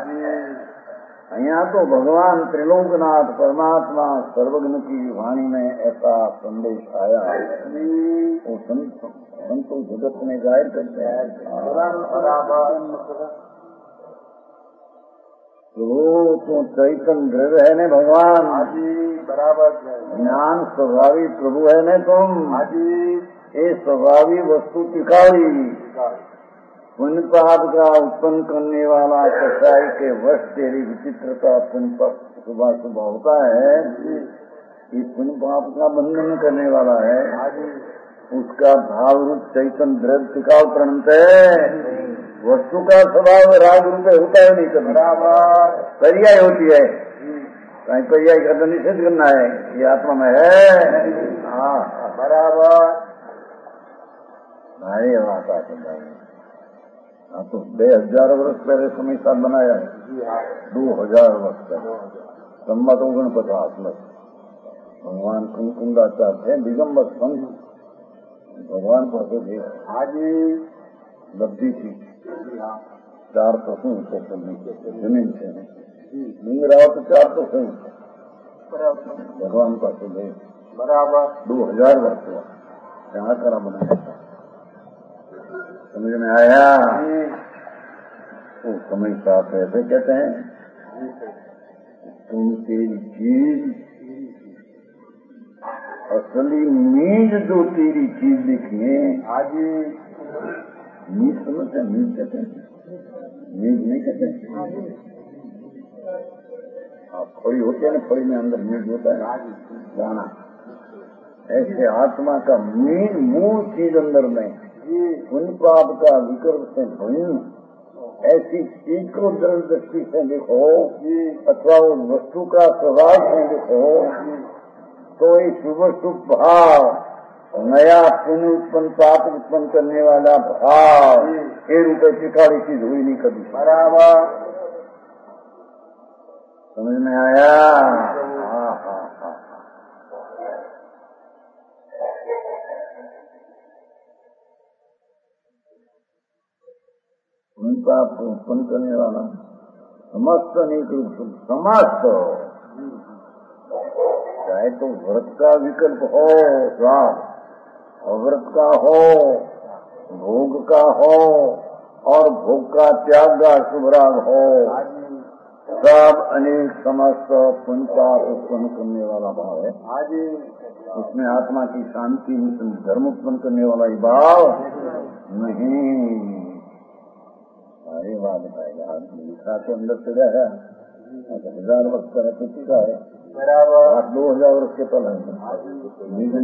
यहाँ तो भगवान त्रिलोकनाथ परमात्मा सर्वज्ञ की वाणी में ऐसा संदेश आया, वो संतो जगत में जाहिर करते हैं। तो चैतन्य द्रव्य है ने भगवान बराबर, ज्ञान स्वभावी प्रभु है ने तुम, ये स्वभावी वस्तु टिकावी, पुण्य पाप का उत्पन्न करने वाला कसाई के वश तेरी विचित्रता पुण्य सुबह सुबह होता है, ये पुण्य पाप का बंधन करने वाला है, उसका भाव रूप चैतन्य द्रव्य टिकाव प्रणत है। वस्तु का स्वभाव राग रूप होता है नहीं, कभी पर्याय होती है, कहीं पर्याय का तो निषेध करना है, ये आत्मा में है। हाँ बराबर, भाई बात आते भाई। हाँ तो 2000 वर्ष पहले समय साथ बनाया है, 2000 वर्ष पहले, संमत 49 में भगवान कुंकुंदाचार्य थे, दिगंबर संत भगवान पर लब्धि थी, 4 पशु जमीन से लिंगराव तो 4 पशु भगवान का बराबर 2000 वर्ष हुआ, यहाँ करा बनाया था। समझ में आया? वो समय साथ ऐसे कहते हैं, तुम तेरी चीज असली मीज जो तेरी चीज दिखी, आज मीज समझते हैं, मीज कहते हैं, मीज नहीं कहते। आप फड़ी होती है ना, फड़ी में अंदर मीज होता है दाना, ऐसे आत्मा का मीज मूल चीज अंदर में पुण्य पाप का विकल्प से भूमि, ऐसी चीज को दृढ़ दृष्टि से देखो अथवा उस वस्तु का स्वभाव से देखो, तो ये शुभ शुभ भाव, नया पुण्य उत्पन्न पाप उत्पन्न करने वाला भाव, ये रूपये टिकाड़ी चीज हुई नहीं कभी बराबर। समझ में आया? पाप को उत्पन्न करने वाला समस्त अनेक रूप समस्त, चाहे तो व्रत का विकल्प हो, स्वाद अव्रत का हो, भोग का हो और भोग का त्याग का शुभराग हो, सब अनेक समस्त पुण्य पाप उत्पन्न करने वाला भाव है। उसमें आत्मा की शांति धर्म उत्पन्न करने वाला ही भाव नहीं। अरे बात बताएगा लिखा के अंदर चला है 1000 वर्ष का किसी का है बराबर 2000 वर्ष के पल है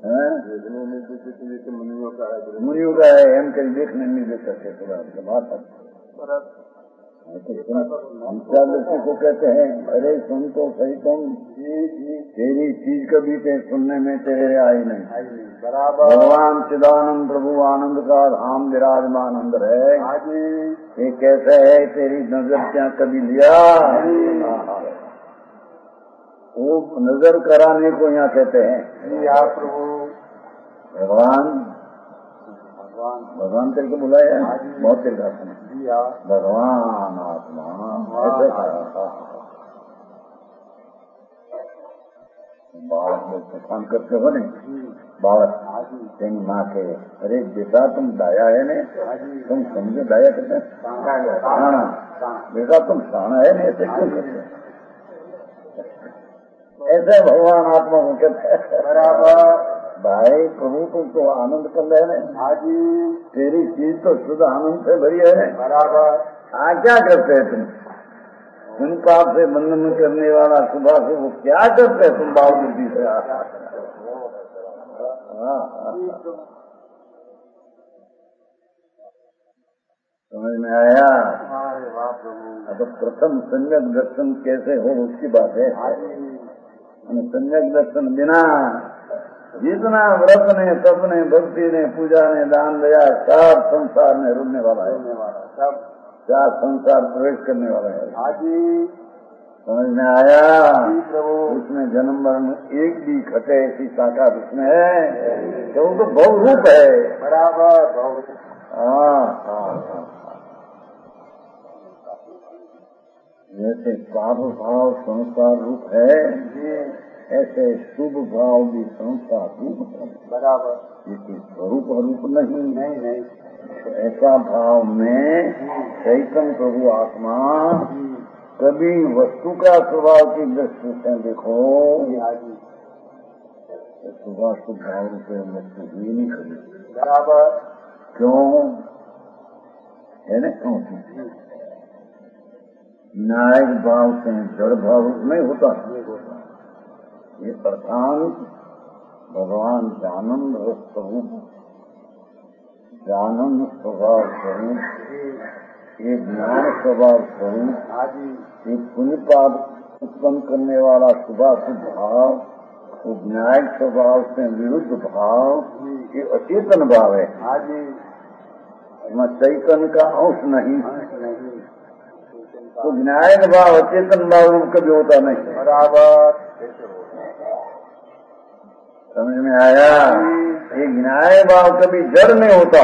मुनियों का है। हम कहीं देखने नहीं दे सकते बात है। दृष्टि को कहते हैं अरे सुन तो सही तुम, तेरी चीज कभी ते सुनने में तेरे आई नहीं। बराबर भगवान चिदानंद प्रभु आनंद का धाम विराजमान अंदर है। ये कैसे है तेरी नजर क्या कभी लिया? वो नजर कराने को यहाँ कहते हैं प्रभु भगवान करके बुलाया बहुत तेरे भगवान आत्मा ऐसे बालक लोग पसंद करते हो नहीं। बालक तेरी माँ के अरे बेटा तुम दाया है ने, तुम समझो दाया करते बेटा तुम शाना है नहीं, ऐसे क्यों करते? ऐसे भगवान आत्मा को कहते हैं। बराबर भाई प्रभु तुम तो आनंद कर रहे हैं, तेरी चीज तो शुद्ध आनंद से भरी है। बराबर क्या करते हैं तुम? उन पाप से बंधन करने वाला सुबह से वो क्या करते हैं तुम बावजूदी से? समझ में आया? अब प्रथम सम्यक दर्शन कैसे हो उसकी बात है। सम्यक दर्शन बिना जितना व्रत ने तप ने भक्ति ने पूजा ने दान दिया सब संसार में रुकने वाला है, सब क्या संसार प्रवेश करने वाला है। समझ में आया? उसमें जन्म मरण एक भी घटे ऐसी शाखा उसमें है तो वो तो बहुरूप है। बराबर जैसे पाप भाव संसार रूप है ऐसे शुभ भाव भी संसार रूप है। बराबर ये स्वरूप रूप नहीं। ऐसा भाव में चैतन्य प्रभु आत्मा कभी वस्तु का स्वभाव की दृष्टि से देखो सुबह शुभ भाव रूप वस्तु हुई नहीं खड़ी। बराबर क्यों है न? क्यों न्यायिक भाव से जड़ भाव नहीं होता। ये अर्थात भगवान जानंद स्वरूप जानंद स्वभाव स्वरूप ये ज्ञान स्वभाव स्वरूप ये पुण्य पाप उत्पन्न करने वाला शुभाशुभ भाव वो न्यायिक स्वभाव से विरुद्ध भाव ये अचेतन भाव है। चैतन्य का अंश नहीं। तो न्यायिक भाव अचेतन भाव रूप कभी होता नहीं। बराबर समझ में आया? ये न्याय भाव कभी जड़ नहीं होता।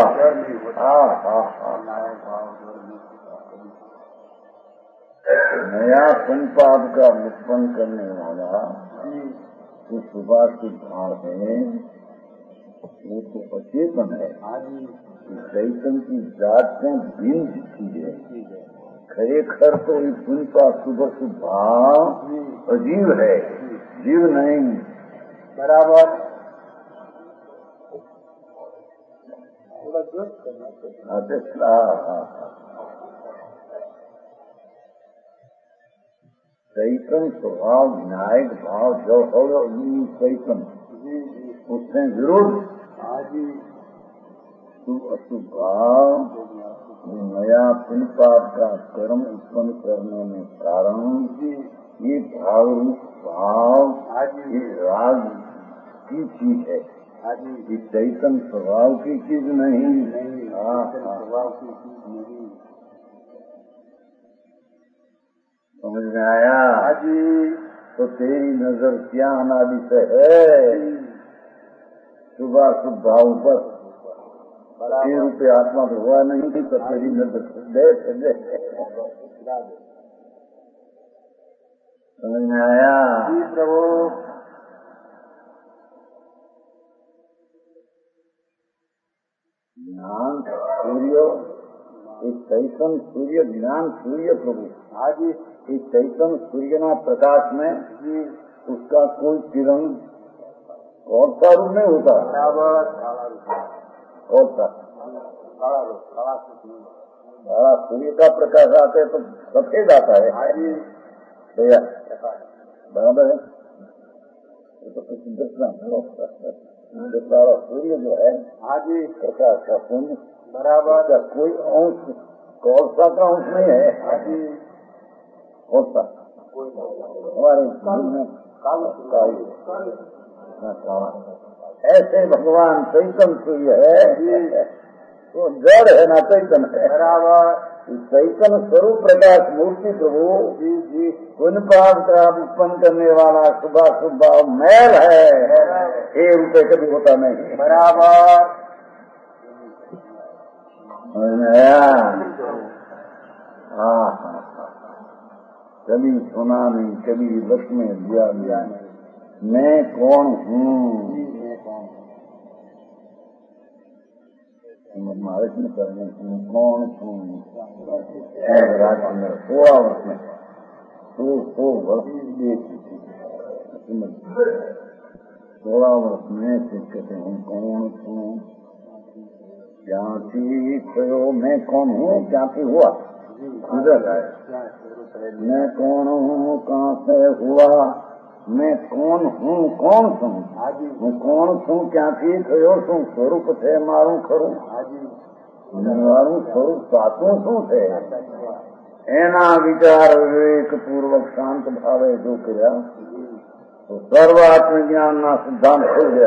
नया पुण्य पाप का उत्पन्न करने वाला जो शुभाशुभ भाव है वो तो अचेतन है। चैतन्य की जात में भिन्न चीज है। खरेखर तो ये पुण्य पाप शुभ भाव अजीव है, जीव नहीं। बराबर चैतन्य स्वभाव विनायक भाव जो हो चैतन्य उससे विरोध शुभ अशुभ भाव नया पुण्य पाप का कर्म उत्पन्न करने में कारण ये भाव रूप भाव ये राग की चीज है। ये चैतन्य स्वभाव की चीज नहीं। समझ में आया? तो तेरी नजर क्या अनादि से है शुभाशुभ भाव पर? ये रूपे आत्मा तो हुआ नहीं थी, तो तेरी नजर दे समझ में आया? प्रभु ज्ञान सूर्य, एक चैतन्य सूर्य, ज्ञान सूर्य प्रभु। आज एक चैतन्य सूर्यना प्रकाश में उसका कोई किरण और सा रूप नहीं होता। और सा सारा सूर्य का प्रकाश आते है तो सफेद आता है भैया, बराबर है। तो कुछ दर्शन सारा सूर्य जो है प्रकाश का पुण्य बराबर का कोई अंश कौन सा का अंश नहीं है। कौन सा हमारे ऐसे भगवान चैतन्य सूर्य है, वो जड़ है ना चैतन्य है बराबर। चैतन्य स्वरूप प्रकाश मूर्ति प्रभु पुण्य पाप का उत्पन्न करने वाला सुबह सुबह मैल है, ये रूपये कभी होता नहीं बराबर। कभी सुना नहीं, कभी रस में दिया नहीं। मैं कौन हूँ मार्ग में करने की कौन हूँ राज्य में 16 वर्ष में 200 वर्ष 16 वर्ष में कहते हैं कौन हूँ, क्या थयो, मैं कौन हूँ, क्या हुआ गुजर है। मैं कौन हूँ, कहाँ से हुआ, मैं कौन हूँ, कौन छू, मैं कौन छू, क्या थयो छू, स्वरूप थे मारू खरू मारू स्वरूप सातों शू थे। एना विचार विवेक पूर्वक शांत भावे जो किया तो सर्वात्म ज्ञान ना सिद्धांत खुल गया।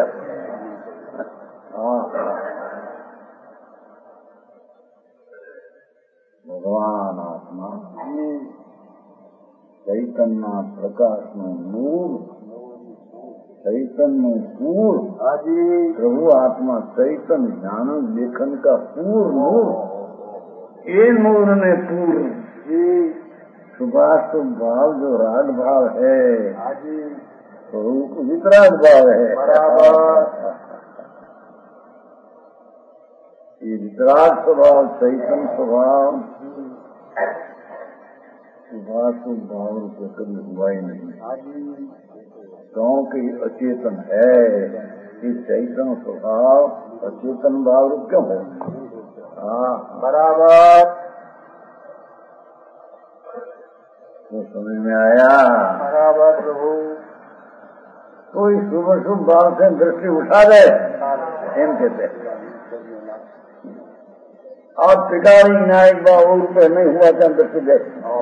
भगवान आत्मा चैतन्य प्रकाश में नूर, चैतन्य पूर प्रभु आत्मा चैतन्य ज्ञान लेखन का पूर नूर। ये नूर ने पूर सुभाष भाव जो राग भाव है स्वरूप वितराग भाव है बराबर। ये वितराग स्वभाव चैतन्य स्वभाव सुभाषुभ भाव रूप कभी हुआ ही नहीं, क्योंकि अचेतन है। कि चैतन्य स्वभाव अचेतन भाव रूप क्यों है? बराबर। तो समझ में आया बराबर प्रभु। कोई शुभ शुभ भाव से दृष्टि उठा दे एम कहते और त्रिकाली न्यायिक भाव रूपये नहीं हुआ क्या दृष्टि दे।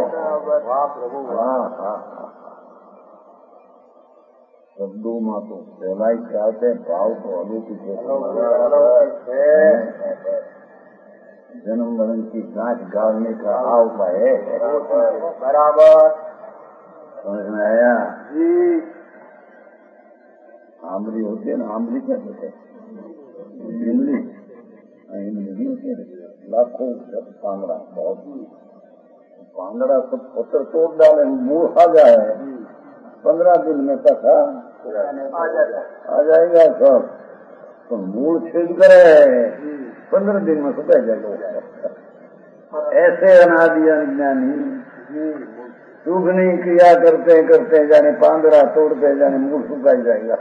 शब्दों में तो सेलाई चाहते भाव तो अलौकिक है। जन्म मरण की जांच गाड़ने का भाव है बराबर। समझ में आया जी। आमरी होती है ना, आमरी क्या होते हैं इमली, इमली होती है लाखों पांगड़ा, बहुत पांगड़ा सब पत्थर तोड़ डाले मूल आ जाए 15 दिन में तक आ जाएगा सब, तो मूल छेद करे 15 दिन में सुखा जाएगा। ऐसे अनादि अज्ञानी सुखनी क्रिया करते करते जाने पांगड़ा तोड़ते जाने मूल सुखाई जाएगा।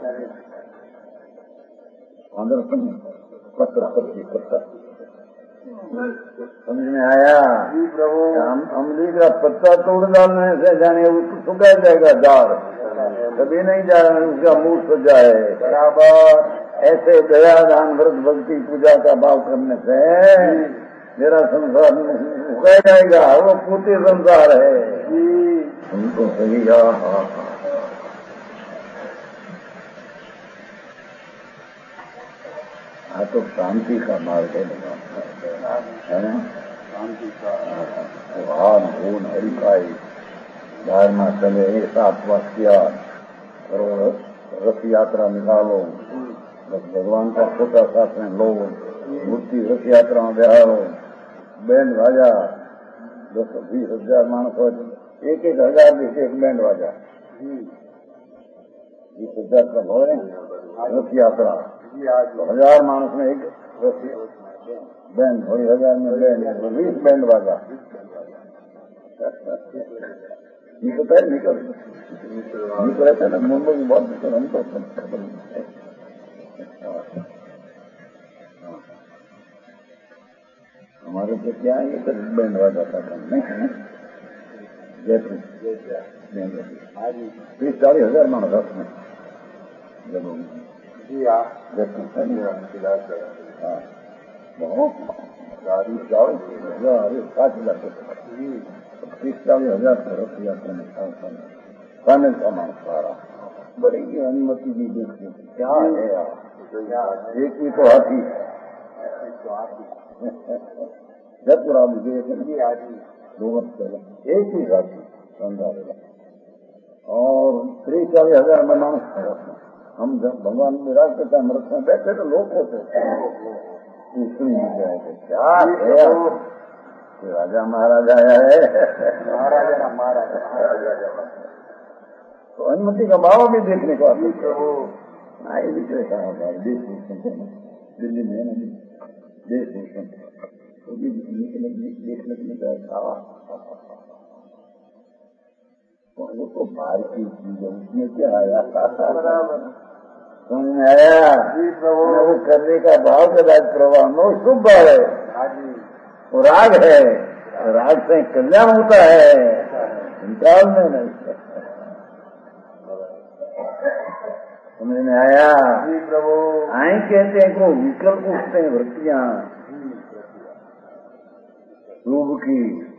पांगड़ा पत्थर पत्ती पत्थर समझ में आया प्रभु। अमली का पत्ता तोड़ डालने से जाने सुखा जाएगा झाड़, कभी नहीं जाए उसका मूल सुख जाए बराबर। ऐसे दया दान व्रत भक्ति पूजा का भाव करने से मेरा संसार उगा जाएगा, वो पूर्ति संसार है उनको सही। हाँ तो शांति का मार्ग है ना, शांति का हान भून हरिकाई धारणा चले। 7 वर्ष किया करो, रथ यात्रा निकालो, बस भगवान का छोटा साथ में लो, मूर्ति रथ यात्रा में बिहारो बैंड बाजा 10-20,000 मानस हो, 1,000 एक बैंड बाजा 20,000 का हो रथ यात्रा, 1000 मानस में एक बैंड, 1000 में बैंड, 20 बैंड बाजा निकलता है, निकल रहता है ना। मुंबई में बहुत निकल, हम तो खबर नहीं। हमारे तो क्या है, ये तो बैंड बाजा का काम नहीं है। जैसे 30-40,000 मानो रथ में जब बहुत 30-40,000 का रथ यात्रा में खाने का मांग सारा बड़ी अनुमति भी देखती क्या है यार। एक ही तो हाथी जतपुरा भी गए थे 2 वर्ष पहले, एक ही हाथी संधारेगा और 30-40,000 में मानस है। हम जब भगवान विराज के टाइम रथ में बैठे तो लोग होते इसलिए मिल जाएंगे क्या है। राजा महाराजा आया है, महाराजा तो अनुमति का भाव भी देखने को आते। ये भी देश दिल्ली में देश तो भी देखने के लिए था। वो तो भारतीय चीज है, उसमें क्या आया समझ में आया। वो करने का भाव का राज प्रभाव नो शुभ भाव है, वो राग है, राग से कल्याण होता है, निकाल में नहीं। समझ में आया। आई कहते हैं को विकल्प उठते हैं वृत्तियां, शुभ की,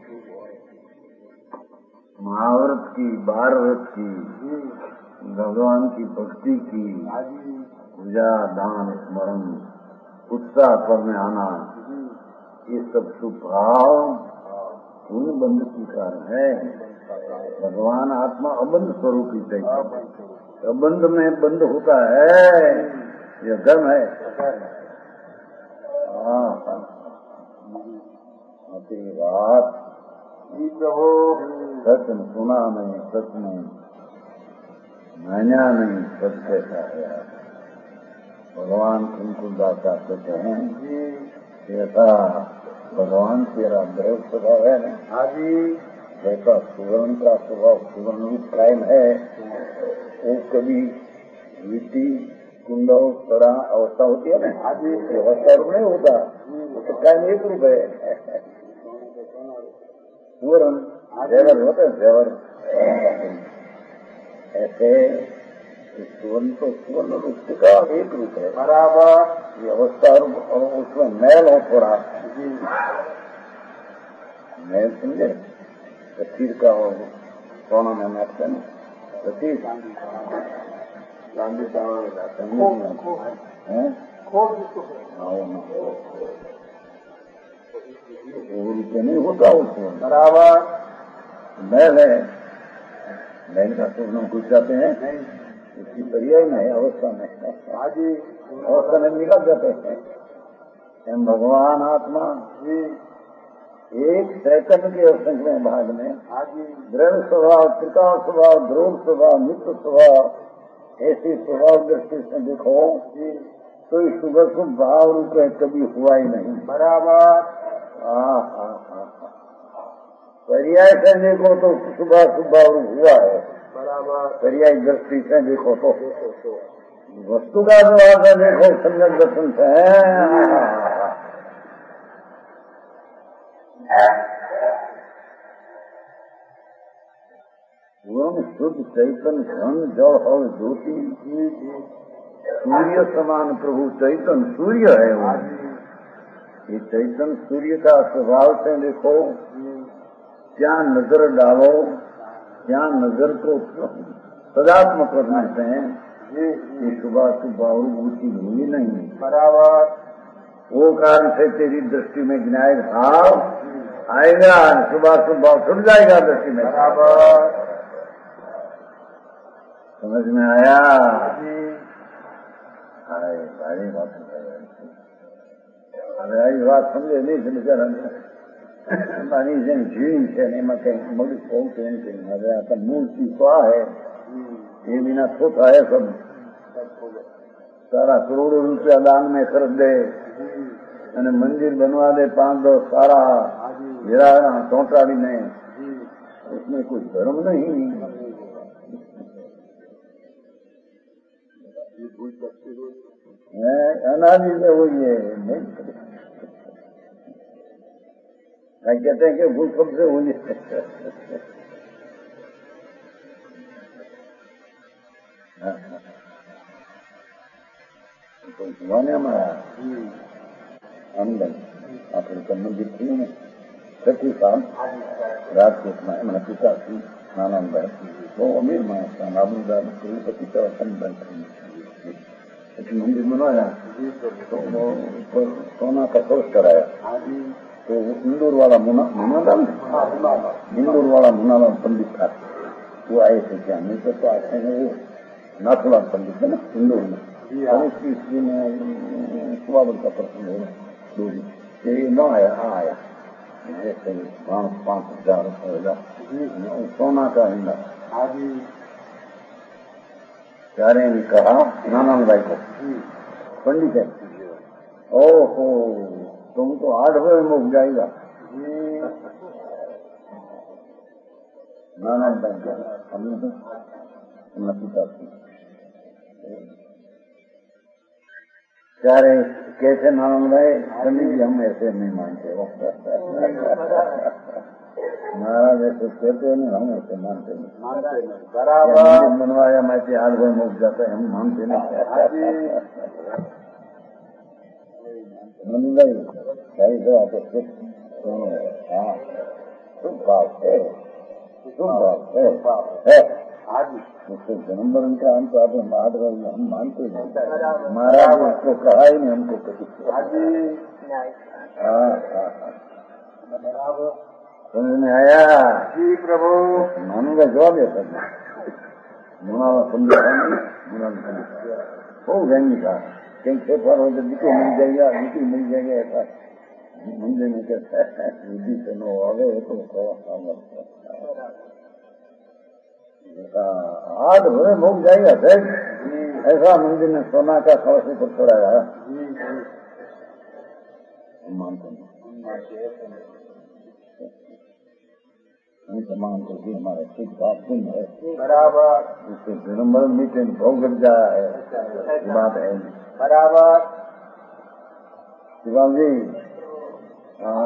महाव्रत की, बार व्रत की, भगवान की भक्ति की, पूजा दान स्मरण उत्साह पर में आना, ये सब शुभ भाव पूर्ण बंध की कारण है। भगवान आत्मा अबंध स्वरूप ही चाहिए, अबंध में बंध होता है, यह धर्म है। बात सच सुना नहीं, सच नहीं माना नहीं, सच कैसा है। भगवान कुंकुलदाता कहते हैं ऐसा भगवान तेरा द्रव स्वभाव है ना, जैसा सुवर्ण का स्वभाव सुवर्ण रूप कायम है, वो कभी मिट्टी कुंडो सड़ा अवस्था होती है ना, अवस्था रूप नहीं होता, वो तो कायम एक रूप है। सुवर्ण जेवर होते हैं, जेवर ऐसे सुवर्ण तो सुवर्ण रूप का एक रूप है बराबर। ये अवस्था और उसमें मैल हो थोड़ा, मैल समझे, तस्वीर का हो सोना में नाटक ना तस्वीर गांधी रूप नहीं होता उसको बराबर। मैल है, मैल का सुवर्ण घुस जाते हैं, उसकी पर्याय नहीं अवस्था में, अवस्था में निकल जाते हैं। भगवान आत्मा एक सेकंड के असंख्य भाग में दृढ़ स्वभाव, त्रिकाल स्वभाव, ध्रुव स्वभाव, मित्र स्वभाव, ऐसी स्वभाव दृष्टि से देखो तो इस शुभ शुभ भाव रूप कभी हुआ ही नहीं बराबर। पर्याय से देखो तो शुभ शुभ भाव रूप हुआ है बराबर, पर्याय दृष्टि से देखो तो वस्तु का व्यवहार से देखो संजय दर्शन से शुद्ध चैतन्य घन जल और ज्योति, सूर्य समान प्रभु चैतन्य सूर्य है वो। ये चैतन्य सूर्य का स्वभाव से देखो, क्या नजर डालो, क्या नजर को सदात्मक करना है, ये सुबह सुबह ऊंची हुई नहीं बराबर। वो कारण से तेरी दृष्टि में ज्ञान भाव आएगा, सुबह सुबह छुट जाएगा दृष्टि में बराबर। समझ में आया? सारी बात आई बात समझे नहीं से बिचारा पानी से जीवन से नहीं मैं कहीं मगर बहुत टेंशन હવે આ તો મૂર્તિ સ્વા है ये बिना सोता है सब सारा करोड़ों रुपया दान में खरीद दे અને मंदिर बनवा दे 5-10 सारा हीरा चौटाड़ी में उसमें कुछ धर्म नहीं अनादि से हुई है नहीं कहते हैं कि भूल सबसे हुई है जमाने में आनंद आपके मंदिर थी ने छठी साल राजकोट में मैंने पिता थी आनंद है वो अमीर माँ था नाबुदार करोड़पति का मंदिर बनवाया तो वो सोना का फर्श कराया तो इंदौर वाला मुना था इंदौर वाला मुनालाल पंडित था वो आए थे क्या नहीं तो आते हैं वो नाथुलाल पंडित है ना इंदौर में उसकी स्त्री में सुबाबल का प्रश्न हो ये न आया 5,000 सोना का हिंदा प्यारे ने कहा नानाम भाई को पंडित है ओहो तुम तो 8 बजे में उग जाएगा नानाम भाई हमने तो पिता प्यारे कैसे नाम रहे पंडित जी हम ऐसे नहीं मानते महाराज ऐसे कहते हैं हम ऐसे मानते नहीं बराबर बनवाया मैं 8 बजे मुक जाता है हम मानते नहीं भाई तो आप हाँ शुभ बात है उसके जन्म मरण का हम तो आप हम मानते हैं महाराज उसको कहा ही नहीं हमको कभी समझ में आया जी प्रभु मानूंगा जवाब है सर मुनाला समझा वो व्यंग्य का कहीं फेफर हो तो दिखो मिल जाएगा ऐसा मंदिर में कहता है बुद्धि से नो आगे तो 8 बजे मुक जाएगा फिर ऐसा मंदिर में सोना का कलश ऊपर छोड़ाया मानते मान करके हमारा ठीक बात नहीं है बराबर उससे विनम्र मीटे भाव गिर जाया है बात है बराबर शिवाम जी हाँ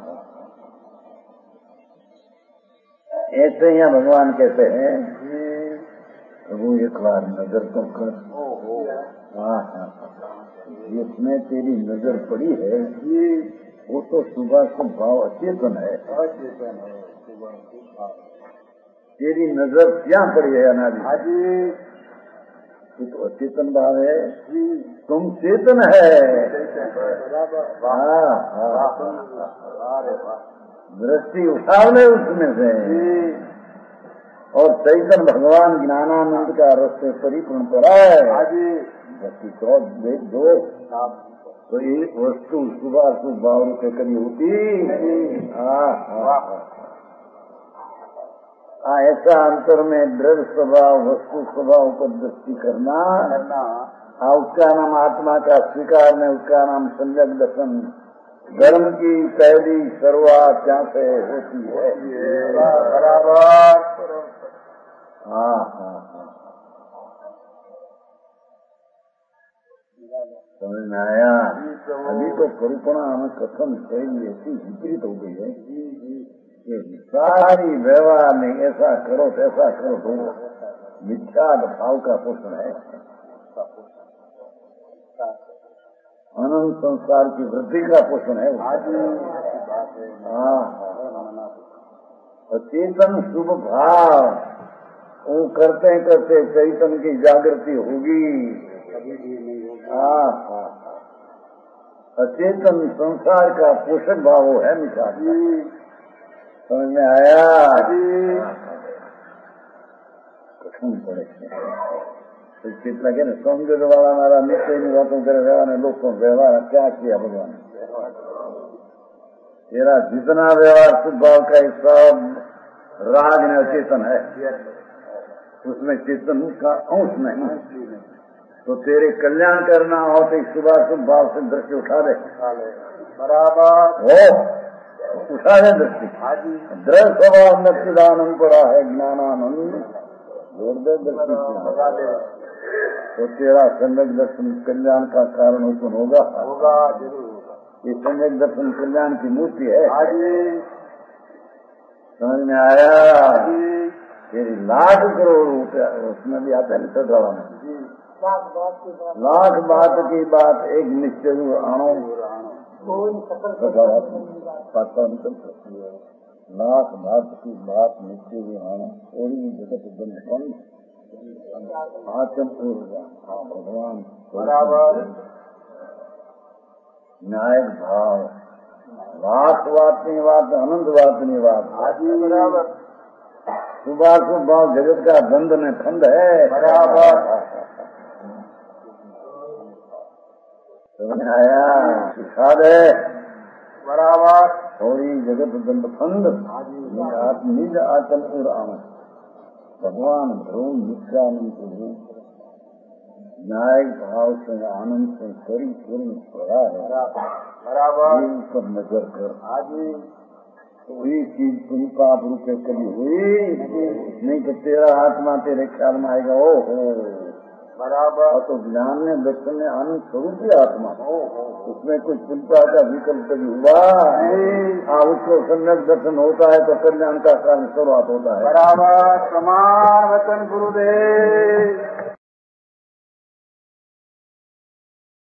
ऐसे ही भगवान कहते हैं प्रभु एक बार नजर तो कर हाँ जिसमें तेरी नजर पड़ी है वो तो सुबह से भाव अचेतन है तेरी नजर क्या पड़ी है अनादि ये तो अचेतन भाव है तुम चेतन है दृष्टि उठा ले उसमें से और चैतन भगवान ज्ञानानंद का रस से परिपूर्ण करा है दृष्टि तो देख दो तो ये वस्तु सुबह भाव से कभी होती ऐसा अंतर में दृढ़ स्वभाव वस्तु स्वभाव पर दृष्टि करना उसका नाम आत्मा का स्वीकार में उसका नाम सम्यक दर्शन धर्म की पहली शुरुआत यहाँ से होती है बराबर समझ में आया अभी तो करुणा हमें कथन शैली ऐसी विपरीत हो गई है कि सारी व्यवहार में ऐसा करो तैसा करो तो मिथ्या भाव का पोषण है अनंत संसार की वृद्धि का पोषण है चेतन शुभ भाव वो करते करते चैतन की जागृति होगी अचेतन संसार का पोषक भाव है मिठा समझ में आया कठिन पड़े चित लगे ना सौंदर्य वाला हमारा निश्चय नहीं बातों करे व्यवहार ने लोग को व्यवहार क्या किया भगवान तेरा जितना व्यवहार स्वभाव का सब राग में अचेतन है, उसमें चेतन का अंश नहीं। तो तेरे कल्याण करना हो तो इस सुबह शुभ भाव से दृष्टि उठा दे, बराबर हो उठा दे दृष्टि। दृढ़ स्वभाव में चिदानंद पड़ा है, ज्ञानानंद जोड़ दे दृष्टि से, तो तेरा सम्यक दर्शन कल्याण का कारण उत्पन्न होगा जरूर। ये सम्यक दर्शन कल्याण की मूर्ति है। समझ में आया? तेरी लाख करोड़ रुपया उसमें भी आता है, सदवा में लाख बात की बात एक निश्चय आणो लाख बात की बात निश्चय आणो थोड़ी जगत बंद आचम भगवान बराबर न्यायिक भाव लाख बात नहीं बात अनंत बात नहीं बात बराबर सुबह शुभ भाव जगत का बंद में खंड है। बराबर समझ आया? सिखा दे बराबर थोड़ी जगत बंद खंड निज आचम और आनंद भगवान ध्रुव नित्यानंद न्यायिक भाव से आनंद से परिपूर्ण पड़ा है। बराबर ऊपर नजर कर तो वही चीज तुम पाप रूपे कभी हुई नहीं तो तेरा आत्मा तेरे ख्याल में आएगा। ओ हो बराबर तो ज्ञान में दर्शन में आनंद स्वरूप ही आत्मा उसमें कुछ चिंता का विकल्प कभी हुआ उसको सम्यक दर्शन होता है तो कल्याण का कारण शुरुआत होता है। बराबर प्रमाण वचन गुरुदेव।